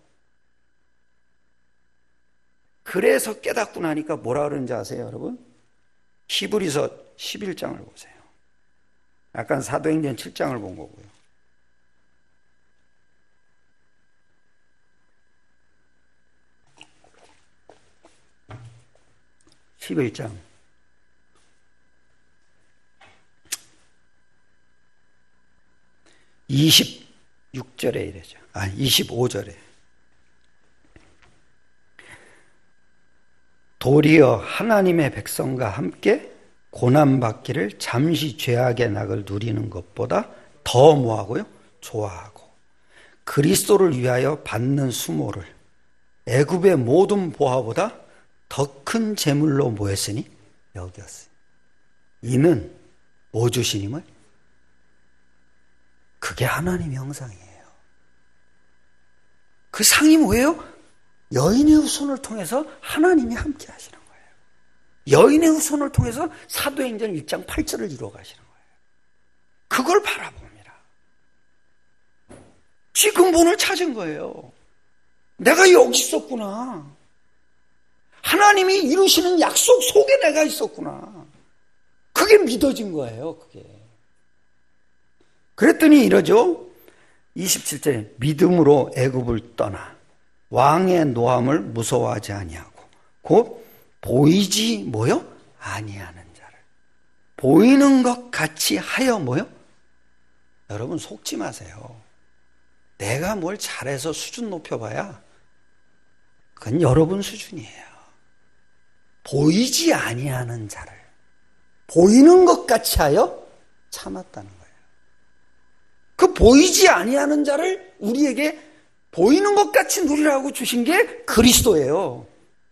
그래서 깨닫고 나니까 뭐라 그러는지 아세요, 여러분? 히브리서 11장을 보세요. 약간 사도행전 7장을 본 거고요. 11장 26절에 이래죠. 25절에 도리어 하나님의 백성과 함께 고난받기를 잠시 죄악의 낙을 누리는 것보다 더 뭐하고요? 좋아하고 그리스도를 위하여 받는 수모를 애굽의 모든 보화보다 더 큰 재물로 모였으니 여겼어요. 이는 뭐 주시님을? 그게 하나님의 형상이에요. 그 상이 뭐예요? 여인의 후손을 통해서 하나님이 함께 하시는 거예요. 여인의 후손을 통해서 사도행전 1장 8절을 이루어 가시는 거예요. 그걸 바라봅니다. 지 근본을 찾은 거예요. 내가 여기 있었구나. 하나님이 이루시는 약속 속에 내가 있었구나. 그게 믿어진 거예요. 그게. 그랬더니 이러죠. 27절에 믿음으로 애굽을 떠나 왕의 노함을 무서워하지 아니하고 곧 보이지 뭐요? 아니하는 자를 보이는 것 같이 하여 뭐요? 여러분 속지 마세요. 내가 뭘 잘해서 수준 높여봐야 그건 여러분 수준이에요. 보이지 아니하는 자를 보이는 것 같이 하여 참았다는 거예요. 그 보이지 아니하는 자를 우리에게 보이는 것 같이 누리라고 주신 게 그리스도예요.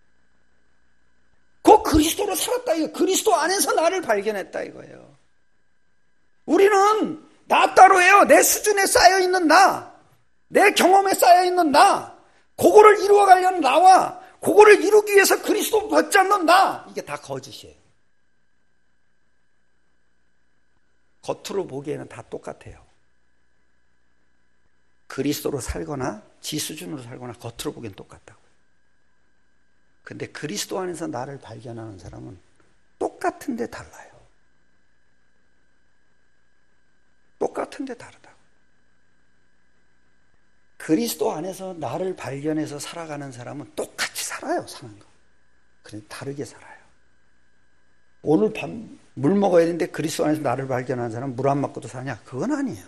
그 그리스도로 살았다 이거예요. 그리스도 안에서 나를 발견했다 이거예요. 우리는 나 따로예요. 내 수준에 쌓여있는 나, 내 경험에 쌓여있는 나, 그거를 이루어가려는 나와 그거를 이루기 위해서 그리스도 붙잡는 나, 이게 다 거짓이에요. 겉으로 보기에는 다 똑같아요. 그리스도로 살거나 지 수준으로 살거나 겉으로 보기엔 똑같다고요. 근데 그리스도 안에서 나를 발견하는 사람은 똑같은데 달라요. 똑같은데 다르다고. 그리스도 안에서 나를 발견해서 살아가는 사람은 똑같이 살아요, 사는 거. 그런데 다르게 살아요. 오늘 밤 물 먹어야 되는데 그리스도 안에서 나를 발견하는 사람은 물 안 맞고도 사냐? 그건 아니에요.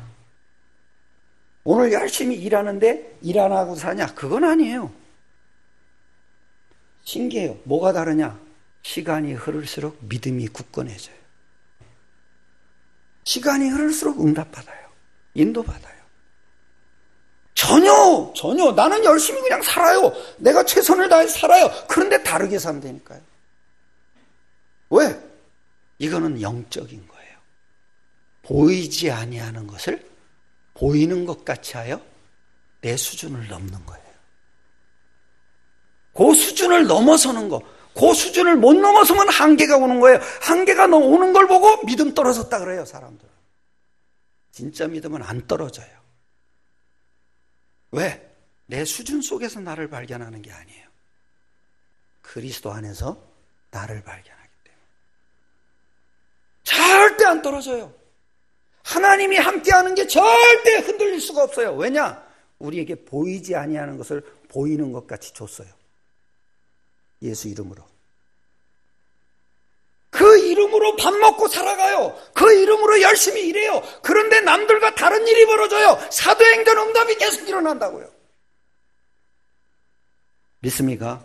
오늘 열심히 일하는데 일 안 하고 사냐? 그건 아니에요. 신기해요. 뭐가 다르냐? 시간이 흐를수록 믿음이 굳건해져요. 시간이 흐를수록 응답받아요. 인도받아요. 전혀 나는 열심히 그냥 살아요. 내가 최선을 다해서 살아요. 그런데 다르게 산다니까요. 왜? 이거는 영적인 거예요. 보이지 아니하는 것을 보이는 것 같이 하여 내 수준을 넘는 거예요. 그 수준을 넘어서는 거, 그 수준을 못 넘어서면 한계가 오는 거예요. 한계가 오는 걸 보고 믿음 떨어졌다 그래요, 사람들. 진짜 믿음은 안 떨어져요. 왜? 내 수준 속에서 나를 발견하는 게 아니에요. 그리스도 안에서 나를 발견하기 때문에. 절대 안 떨어져요. 하나님이 함께하는 게 절대 흔들릴 수가 없어요. 왜냐? 우리에게 보이지 아니하는 것을 보이는 것 같이 줬어요. 예수 이름으로. 그 이름으로 밥 먹고 살아가요. 그 이름으로 열심히 일해요. 그런데 남들과 다른 일이 벌어져요. 사도행전 응답이 계속 일어난다고요. 믿습니까?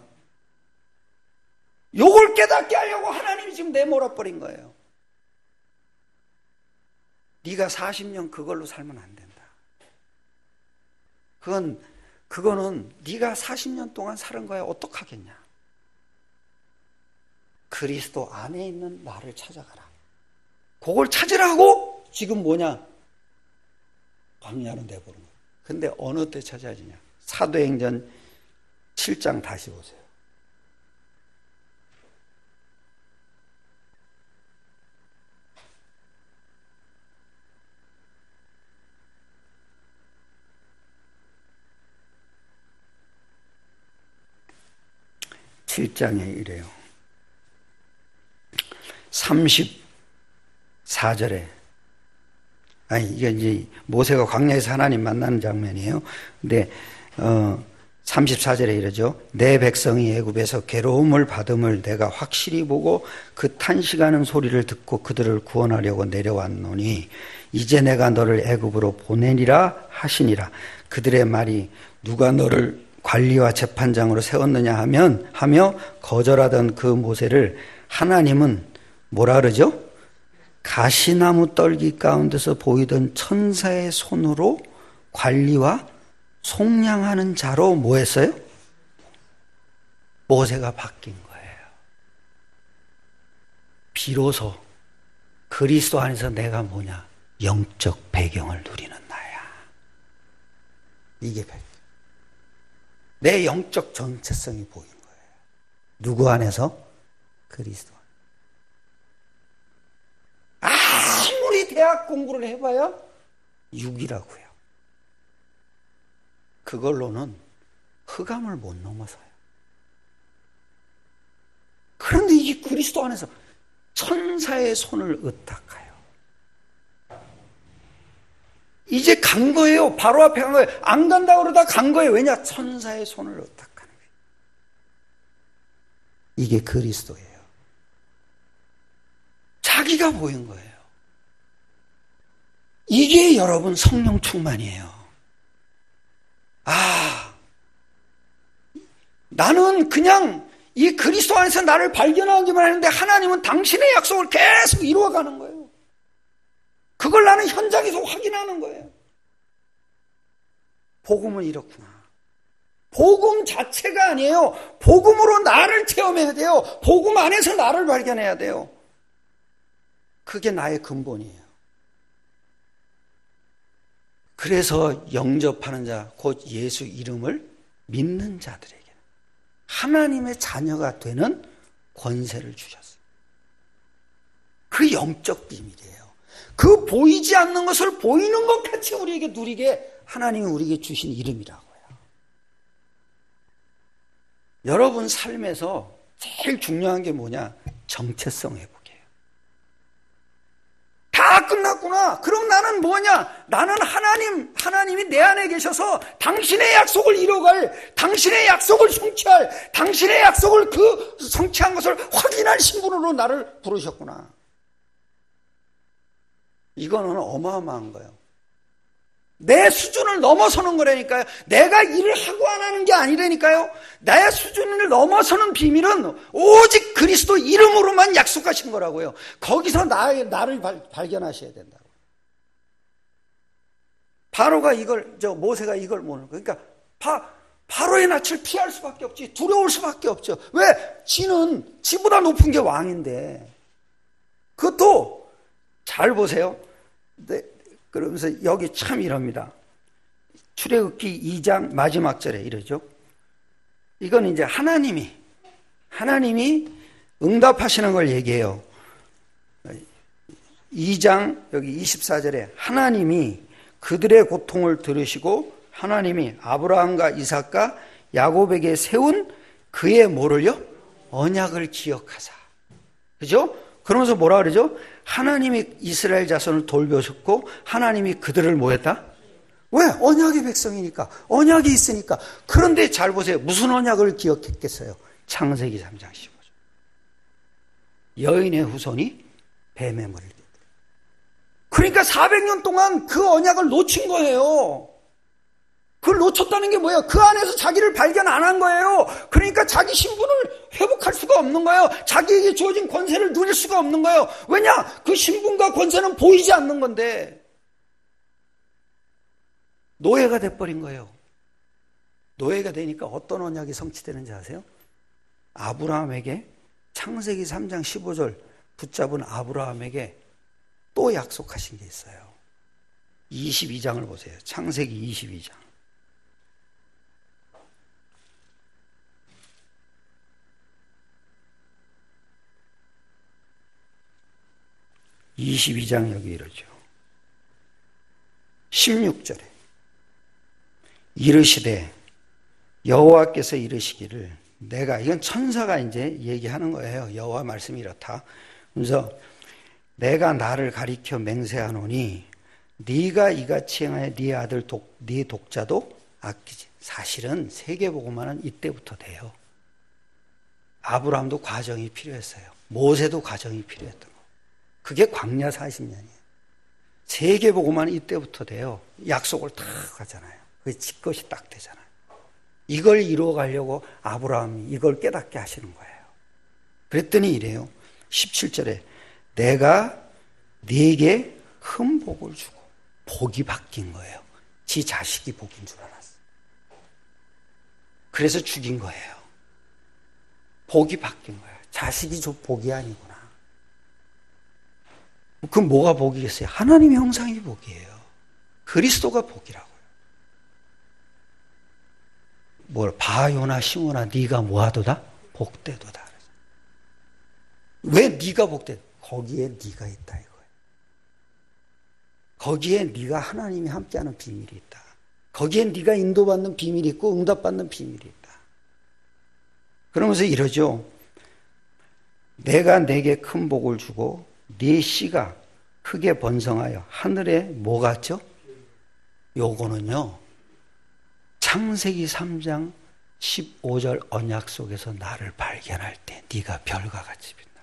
요걸 깨닫게 하려고 하나님이 지금 내몰아버린 거예요. 네가 40년 그걸로 살면 안 된다. 그거는 네가 40년 동안 사는 거야 어떡하겠냐. 그리스도 안에 있는 나를 찾아가라. 그걸 찾으라고 지금 뭐냐? 광야로 내보는 거예요. 근데 어느 때 찾아야 되냐? 사도행전 7장 다시 보세요. (7장에) 이래요. 34절에, 이게 이제 모세가 광야에서 하나님 만나는 장면이에요. 근데 34절에 이러죠. 내 백성이 애굽에서 괴로움을 받음을 내가 확실히 보고 그 탄식하는 소리를 듣고 그들을 구원하려고 내려왔노니 이제 내가 너를 애굽으로 보내리라 하시니라. 그들의 말이 누가 너를 관리와 재판장으로 세웠느냐 하며 거절하던 그 모세를 하나님은 뭐라 그러죠? 가시나무 떨기 가운데서 보이던 천사의 손으로 관리와 속량하는 자로 뭐 했어요? 모세가 바뀐 거예요. 비로소 그리스도 안에서 내가 뭐냐? 영적 배경을 누리는 나야. 이게 배경. 내 영적 정체성이 보인 거예요. 누구 안에서? 그리스도. 아무리 대학 공부를 해봐야 6이라고요. 그걸로는 흑암을 못 넘어서요. 그런데 이게 그리스도 안에서 천사의 손을 의탁하여 이제 간 거예요. 바로 앞에 간 거예요. 안 간다고 그러다 간 거예요. 왜냐? 천사의 손을 의탁하는 거예요. 이게 그리스도예요. 자기가 보인 거예요. 이게 여러분 성령 충만이에요. 나는 그냥 이 그리스도 안에서 나를 발견하기만 하는데 하나님은 당신의 약속을 계속 이루어가는 거예요. 그걸 나는 현장에서 확인하는 거예요. 복음은 이렇구나. 복음 자체가 아니에요. 복음으로 나를 체험해야 돼요. 복음 안에서 나를 발견해야 돼요. 그게 나의 근본이에요. 그래서 영접하는 자, 곧 예수 이름을 믿는 자들에게 하나님의 자녀가 되는 권세를 주셨어요. 그 영적 비밀이에요. 그 보이지 않는 것을 보이는 것 같이 우리에게 누리게 하나님이 우리에게 주신 이름이라고요. 여러분 삶에서 제일 중요한 게 뭐냐? 정체성 회복이에요. 다 끝났구나. 그럼 나는 뭐냐? 나는 하나님이 내 안에 계셔서 당신의 약속을 이뤄갈, 당신의 약속을 성취할, 당신의 약속을 그 성취한 것을 확인할 신분으로 나를 부르셨구나. 이거는 어마어마한 거예요. 내 수준을 넘어서는 거라니까요. 내가 일을 하고 안 하는 게 아니라니까요. 내 수준을 넘어서는 비밀은 오직 그리스도 이름으로만 약속하신 거라고요. 거기서 나를 발견하셔야 된다고. 바로가 모세가 이걸 모르는 거예요. 그러니까 바로의 낯을 피할 수밖에 없지. 두려울 수밖에 없죠. 왜? 지보다 높은 게 왕인데. 그것도 잘 보세요. 네. 그러면서 여기 참 이럽니다. 출애굽기 2장 마지막 절에 이러죠. 이건 이제 하나님이 응답하시는 걸 얘기해요. 2장 여기 24절에 하나님이 그들의 고통을 들으시고 하나님이 아브라함과 이삭과 야곱에게 세운 그의 뭐를요? 언약을 기억하사. 그죠? 그러면서 뭐라 그러죠? 하나님이 이스라엘 자손을 돌보셨고 하나님이 그들을 뭐 했다? 왜? 언약의 백성이니까. 언약이 있으니까. 그런데 잘 보세요. 무슨 언약을 기억했겠어요? 창세기 3장 15절. 여인의 후손이 뱀의 머리를 뜯다. 그러니까 400년 동안 그 언약을 놓친 거예요. 그걸 놓쳤다는 게 뭐예요? 그 안에서 자기를 발견 안 한 거예요. 그러니까 자기 신분을 회복할 수가 없는 거예요. 자기에게 주어진 권세를 누릴 수가 없는 거예요. 왜냐? 그 신분과 권세는 보이지 않는 건데 노예가 돼버린 거예요. 노예가 되니까 어떤 언약이 성취되는지 아세요? 아브라함에게 창세기 3장 15절 붙잡은 아브라함에게 또 약속하신 게 있어요. 22장을 보세요. 창세기 22장. 22장 여기 이러죠. 16절에 이르시되 여호와께서 이르시기를 내가, 이건 천사가 이제 얘기하는 거예요. 여호와 말씀이 이렇다. 그래서 내가 나를 가리켜 맹세하노니 네가 이같이 행하여 네 아들 네 독자도 아끼지. 사실은 세계복음화는 이때부터 돼요. 아브라함도 과정이 필요했어요. 모세도 과정이 필요했던 거예요. 그게 광야 40년이에요. 세계복음화는 이때부터 돼요. 약속을 딱 하잖아요. 그게 지 것이 딱 되잖아요. 이걸 이루어가려고 아브라함이 이걸 깨닫게 하시는 거예요. 그랬더니 이래요. 17절에 내가 네게 큰 복을 주고, 복이 바뀐 거예요. 지 자식이 복인 줄 알았어. 그래서 죽인 거예요. 복이 바뀐 거예요. 자식이 복이 아니구나. 그럼 뭐가 복이겠어요? 하나님의 형상이 복이에요. 그리스도가 복이라고요. 바요나 시몬아 네가 뭐하도다? 복되도다. 왜 네가 복되? 거기에 네가 있다 이거예요. 거기에 네가 하나님이 함께하는 비밀이 있다. 거기에 네가 인도받는 비밀이 있고 응답받는 비밀이 있다. 그러면서 이러죠. 내가 내게 큰 복을 주고 네 씨가 크게 번성하여 하늘에 뭐 같죠? 요거는요, 창세기 3장 15절 언약 속에서 나를 발견할 때 네가 별과 같이 빛나.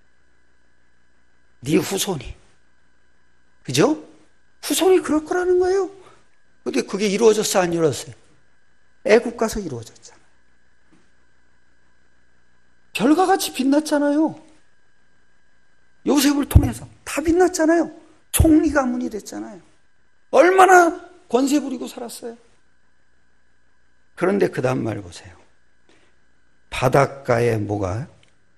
네 후손이, 그죠? 후손이 그럴 거라는 거예요. 근데 그게 이루어졌어 안 이루어졌어요? 애국 가서 이루어졌잖아요. 별과같이 빛났잖아요. 요셉을 통해서 다 빛났잖아요. 총리 가문이 됐잖아요. 얼마나 권세 부리고 살았어요. 그런데 그 다음 말 보세요. 바닷가에 뭐가?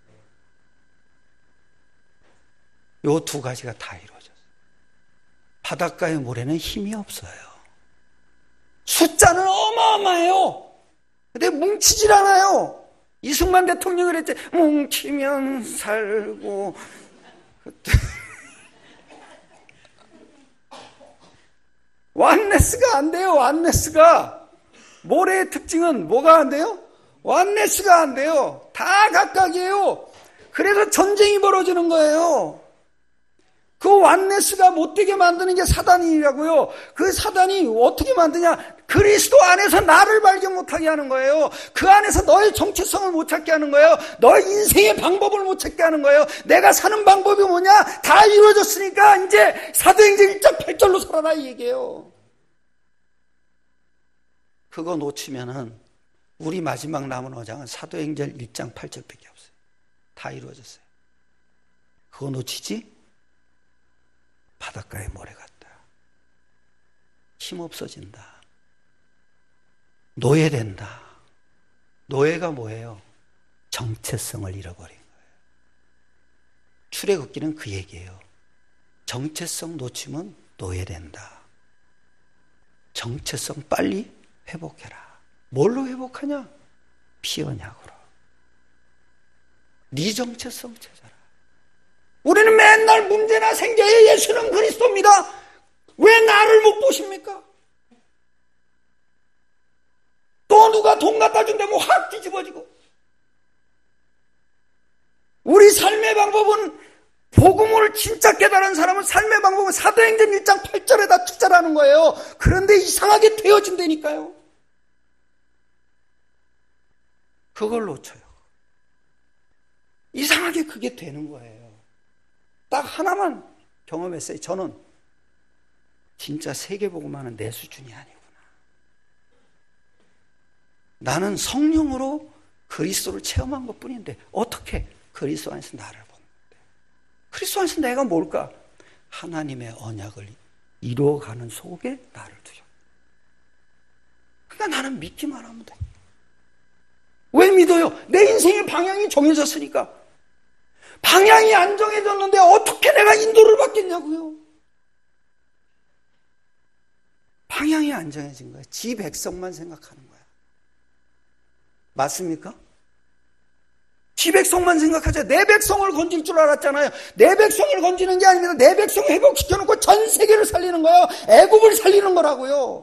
요 두 가지가 다 이루어졌어요. 바닷가의 모래는 힘이 없어요. 숫자는 어마어마해요. 근데 뭉치질 않아요. 이승만 대통령이 그랬지. 뭉치면 살고. 완네스가 안 돼요. 완네스가. 모래의 특징은 뭐가 안 돼요? 완네스가 안 돼요. 다 각각이에요. 그래서 전쟁이 벌어지는 거예요. 그 완네스가 못되게 만드는 게 사단이라고요. 그 사단이 어떻게 만드냐? 그리스도 안에서 나를 발견 못하게 하는 거예요. 그 안에서 너의 정체성을 못 찾게 하는 거예요. 너의 인생의 방법을 못 찾게 하는 거예요. 내가 사는 방법이 뭐냐? 다 이루어졌으니까 이제 사도행전 1장 8절로 살아라 이 얘기예요. 그거 놓치면은 우리 마지막 남은 어장은 사도행전 1장 8절밖에 없어요. 다 이루어졌어요. 그거 놓치지? 바닷가에 모래 같다. 힘없어진다. 노예된다. 노예가 뭐예요? 정체성을 잃어버린 거예요. 출애굽기는 그 얘기예요. 정체성 놓치면 노예된다. 정체성 빨리 회복해라. 뭘로 회복하냐? 피 언약으로. 네 정체성 찾아라. 우리는 맨날 문제나 생겨요. 예수는 그리스도입니다. 왜 나를 못 보십니까? 또 누가 돈 갖다 준다면 확 뒤집어지고. 우리 삶의 방법은 복음을 진짜 깨달은 사람은 삶의 방법은 사도행전 1장 8절에다 투자하는 거예요. 그런데 이상하게 되어진다니까요. 그걸 놓쳐요. 이상하게 그게 되는 거예요. 딱 하나만 경험했어요. 저는 진짜 세계복음하는 내 수준이 아니구나. 나는 성령으로 그리스도를 체험한 것뿐인데 어떻게 그리스도 안에서 나를 보는 건데? 그리스도 안에서 내가 뭘까? 하나님의 언약을 이루어가는 속에 나를 두죠. 그러니까 나는 믿기만 하면 돼. 왜 믿어요? 내 인생의 방향이 정해졌으니까. 방향이 안 정해졌는데 어떻게 내가 인도를 받겠냐고요. 방향이 안 정해진 거야. 지 백성만 생각하는 거야. 맞습니까? 지 백성만 생각하죠. 내 백성을 건질 줄 알았잖아요. 내 백성을 건지는 게 아닙니다. 내 백성 회복시켜놓고 전 세계를 살리는 거예요. 애국을 살리는 거라고요.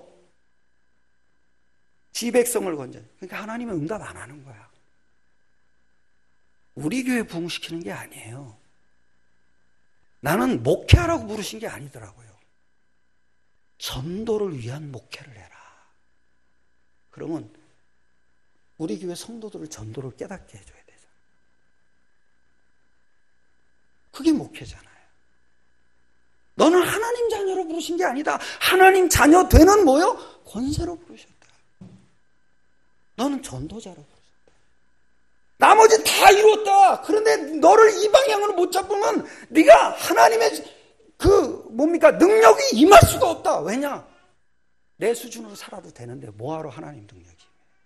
지 백성을 건져. 그러니까 하나님은 응답 안 하는 거야. 우리 교회 부흥시키는 게 아니에요. 나는 목회하라고 부르신 게 아니더라고요. 전도를 위한 목회를 해라. 그러면 우리 교회 성도들을 전도를 깨닫게 해줘야 되잖아요. 그게 목회잖아요. 너는 하나님 자녀로 부르신 게 아니다. 하나님 자녀 되는 뭐요? 권세로 부르셨다. 너는 전도자로 부르셨다. 나머지 다 이루었다. 그런데 너를 이 방향으로 못 잡으면 네가 하나님의 능력이 임할 수가 없다. 왜냐? 내 수준으로 살아도 되는데 뭐하러 하나님 능력이?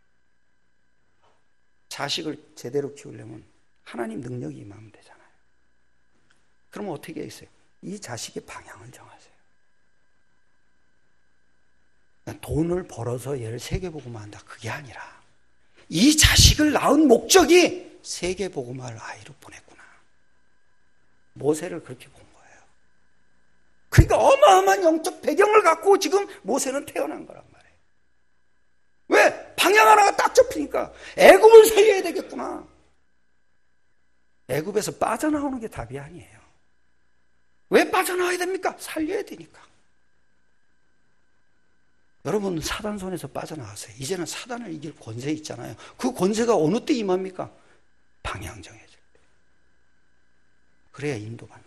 자식을 제대로 키우려면 하나님 능력이 임하면 되잖아요. 그러면 어떻게 했어요? 이 자식의 방향을 정하세요. 돈을 벌어서 얘를 세계복음화 한다. 그게 아니라 이 자식을 낳은 목적이 세계복음화를 아이로 보냈구나. 모세를 그렇게 본 거예요. 그러니까 어마어마한 영적 배경을 갖고 지금 모세는 태어난 거란 말이에요. 왜? 방향 하나가 딱 잡히니까 애굽을 살려야 되겠구나. 애굽에서 빠져나오는 게 답이 아니에요. 왜 빠져나와야 됩니까? 살려야 되니까. 여러분 사단 손에서 빠져나왔어요. 이제는 사단을 이길 권세 있잖아요. 그 권세가 어느 때 임합니까? 방향 정해질 때. 그래야 인도받는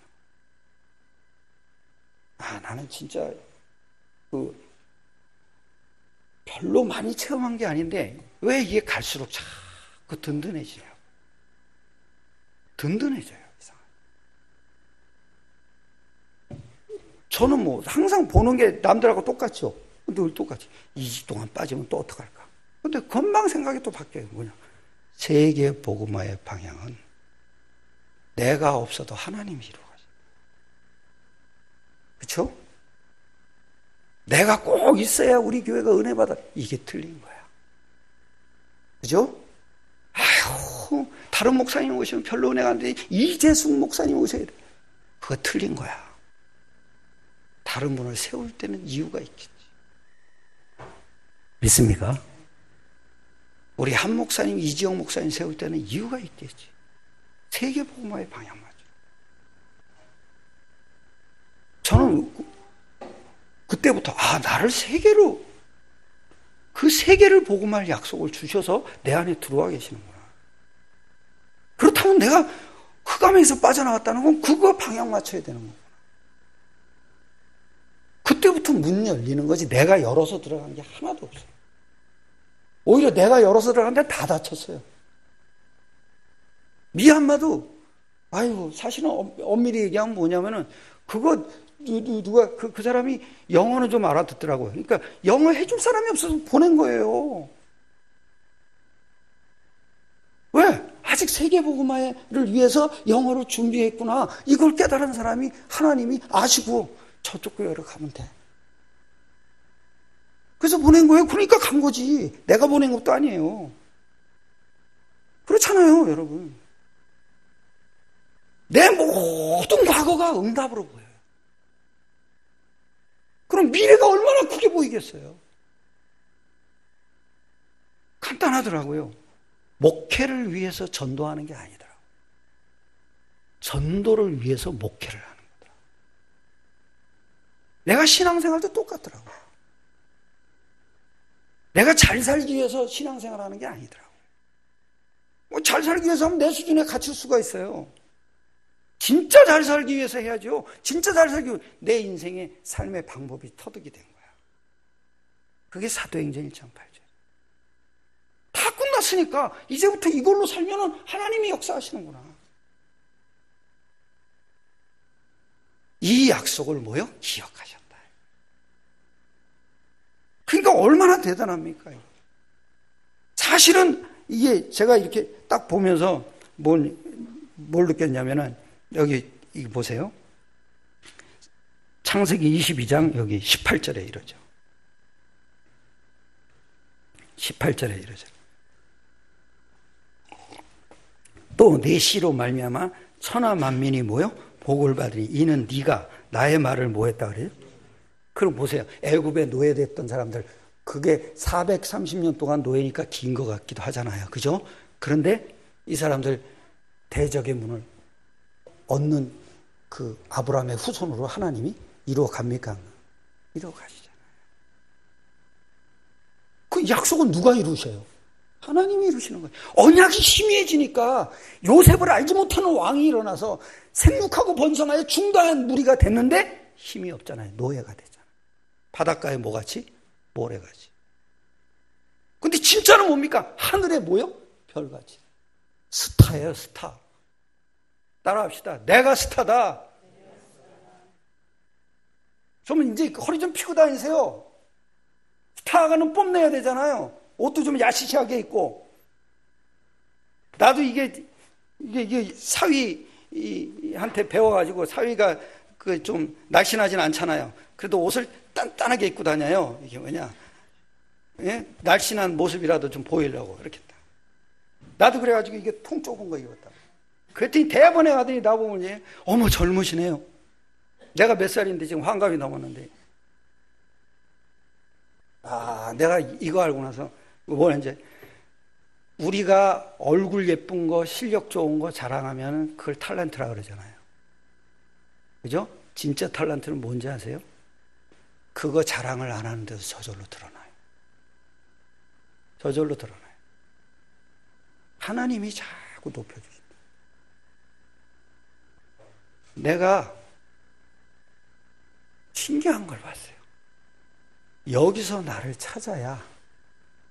거예요. 나는 진짜 별로 많이 체험한 게 아닌데 왜 이게 갈수록 자꾸 든든해지냐고. 든든해져요. 저는 뭐 항상 보는 게 남들하고 똑같죠. 늘 똑같이. 2주 동안 빠지면 또 어떡할까. 근데 금방 생각이 또 바뀌어요. 뭐냐. 세계 복음화의 방향은 내가 없어도 하나님이 이루어가죠. 그렇죠? 내가 꼭 있어야 우리 교회가 은혜 받아. 이게 틀린 거야. 그죠? 아유, 다른 목사님 오시면 별로 은혜가 안 돼. 이재숙 목사님 오셔야 돼. 그거 틀린 거야. 다른 분을 세울 때는 이유가 있겠지. 믿습니까? 우리 한 목사님, 이지영 목사님 세울 때는 이유가 있겠지. 세계 복음화의 방향 맞죠. 저는 그때부터 나를 세계로, 그 세계를 복음할 약속을 주셔서 내 안에 들어와 계시는구나. 그렇다면 내가 흑암에서 빠져나왔다는 건 그거 방향 맞춰야 되는 거구나. 그때부터 문 열리는 거지 내가 열어서 들어간 게 하나도 없어요. 오히려 내가 열어서 들어갔는데 다 닫혔어요. 미얀마도 아이고 사실은 엄밀히 얘기하면 뭐냐면은 그거 누가 그 사람이 영어는 좀 알아듣더라고요. 그러니까 영어 해줄 사람이 없어서 보낸 거예요. 왜? 아직 세계복음화를 위해서 영어를 준비했구나. 이걸 깨달은 사람이 하나님이 아시고 저쪽 교회로 가면 돼. 그래서 보낸 거예요. 그러니까 간 거지. 내가 보낸 것도 아니에요. 그렇잖아요, 여러분. 내 모든 과거가 응답으로 보여요. 그럼 미래가 얼마나 크게 보이겠어요? 간단하더라고요. 목회를 위해서 전도하는 게 아니더라고요. 전도를 위해서 목회를 하는 거더라고요. 내가 신앙생활도 똑같더라고요. 내가 잘 살기 위해서 신앙생활하는 게 아니더라고요. 잘 살기 위해서 하면 내 수준에 갖출 수가 있어요. 진짜 잘 살기 위해서 해야죠. 진짜 잘 살기 위해서 내 인생의 삶의 방법이 터득이 된 거야. 그게 사도행전 1.8절. 다 끝났으니까 이제부터 이걸로 살면은 하나님이 역사하시는구나. 이 약속을 뭐요? 기억하셨다. 그러니까 얼마나 대단합니까? 사실은 이게 제가 이렇게 딱 보면서 뭘 느꼈냐면은 여기 이거 보세요. 창세기 22장 여기 18절에 이러죠. 18절에 이러죠. 또 내 씨로 말미암아 천하 만민이 뭐요? 복을 받으니 이는 네가 나의 말을 뭐 했다 그래요? 그럼 보세요. 애굽에 노예됐던 사람들 그게 430년 동안 노예니까 긴 것 같기도 하잖아요. 그죠? 그런데 이 사람들 대적의 문을 얻는 그 아브라함의 후손으로 하나님이 이루어 갑니까? 이루어 가시잖아요. 그 약속은 누가 이루셔요? 하나님이 이루시는 거예요. 언약이 희미해지니까 요셉을 알지 못하는 왕이 일어나서 생육하고 번성하여 중다한 무리가 됐는데 힘이 없잖아요. 노예가 되잖아요. 바닷가에 뭐같이? 모래같이. 근데 진짜는 뭡니까? 하늘에 뭐요? 별같이. 스타예요, 스타. 따라합시다. 내가 스타다. 좀 이제 허리 좀 펴고 다니세요. 스타가는 뽐내야 되잖아요. 옷도 좀 야시시하게 입고. 나도 이게 사위한테 배워가지고 사위가 그 좀 날씬하진 않잖아요. 그래도 옷을 단단하게 입고 다녀요. 이게 뭐냐? 예? 날씬한 모습이라도 좀 보이려고 이렇게. 나도 그래가지고 이게 통 좁은 거 입었다. 그랬더니 대학원에 가더니 나보고 어머 젊으시네요. 내가 몇 살인데 지금 환갑이 넘었는데. 내가 이거 알고 나서 뭐냐 이제 우리가 얼굴 예쁜 거, 실력 좋은 거 자랑하면 그걸 탤런트라 그러잖아요. 그죠? 진짜 탤런트는 뭔지 아세요? 그거 자랑을 안 하는데도 저절로 드러나요. 저절로 드러나요. 하나님이 자꾸 높여주십니다. 내가 신기한 걸 봤어요. 여기서 나를 찾아야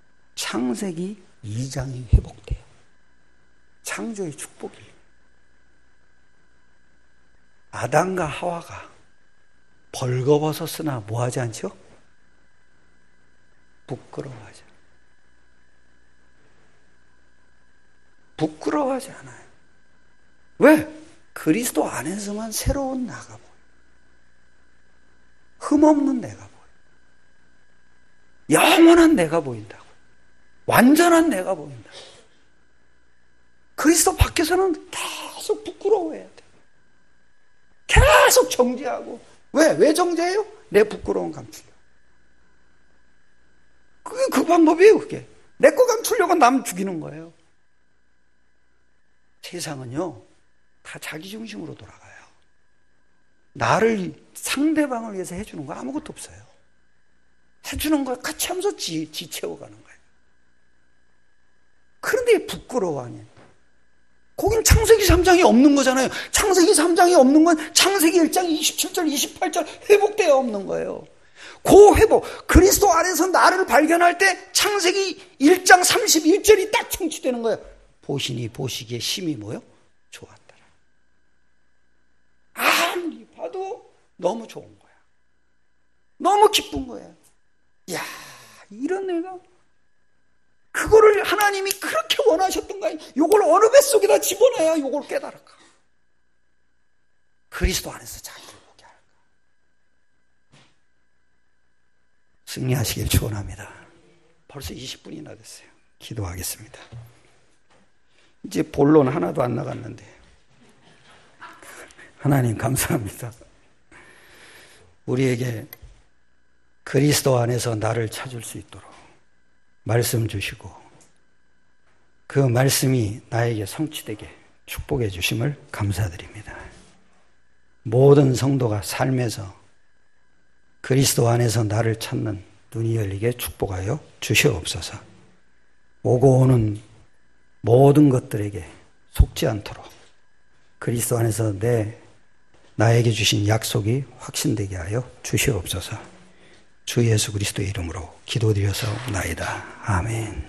창세기 2장이 회복돼요. 창조의 축복이. 아담과 하와가 벌거벗었으나 뭐하지 않죠? 부끄러워하지. 부끄러워하지 않아요. 왜? 그리스도 안에서만 새로운 나가 보여. 흠없는 내가 보여. 영원한 내가 보인다고. 완전한 내가 보인다고. 그리스도 밖에서는 계속 부끄러워해야 돼. 계속 정죄하고. 왜 정죄해요? 내 부끄러움 감추려. 그게 그 방법이에요, 그게. 내 거 감추려고 남 죽이는 거예요. 세상은요, 다 자기 중심으로 돌아가요. 나를, 상대방을 위해서 해주는 거 아무것도 없어요. 해주는 거 같이 하면서 지 채워가는 거예요. 그런데 부끄러워하니. 거긴 창세기 3장이 없는 거잖아요. 창세기 3장이 없는 건 창세기 1장 27절, 28절 회복되어 없는 거예요. 그 회복, 그리스도 안에서 나를 발견할 때 창세기 1장 31절이 딱 성취되는 거예요. 보시니 보시기에 심히 뭐요? 좋았더라. 아무리 봐도 너무 좋은 거야. 너무 기쁜 거야. 이야, 이런 애가 그거를 하나님이 그렇게 원하셨던가. 요걸 어느 뱃속에다 집어넣어야 요걸 깨달을까. 그리스도 안에서 자기를 보게 할까. 승리하시길 축원합니다. 벌써 20분이나 됐어요. 기도하겠습니다. 이제 본론 하나도 안 나갔는데 하나님 감사합니다. 우리에게 그리스도 안에서 나를 찾을 수 있도록 말씀 주시고 그 말씀이 나에게 성취되게 축복해 주심을 감사드립니다. 모든 성도가 삶에서 그리스도 안에서 나를 찾는 눈이 열리게 축복하여 주시옵소서. 오고 오는 모든 것들에게 속지 않도록 그리스도 안에서 나에게 주신 약속이 확신되게 하여 주시옵소서. 주 예수 그리스도의 이름으로 기도드려서나이다. 아멘.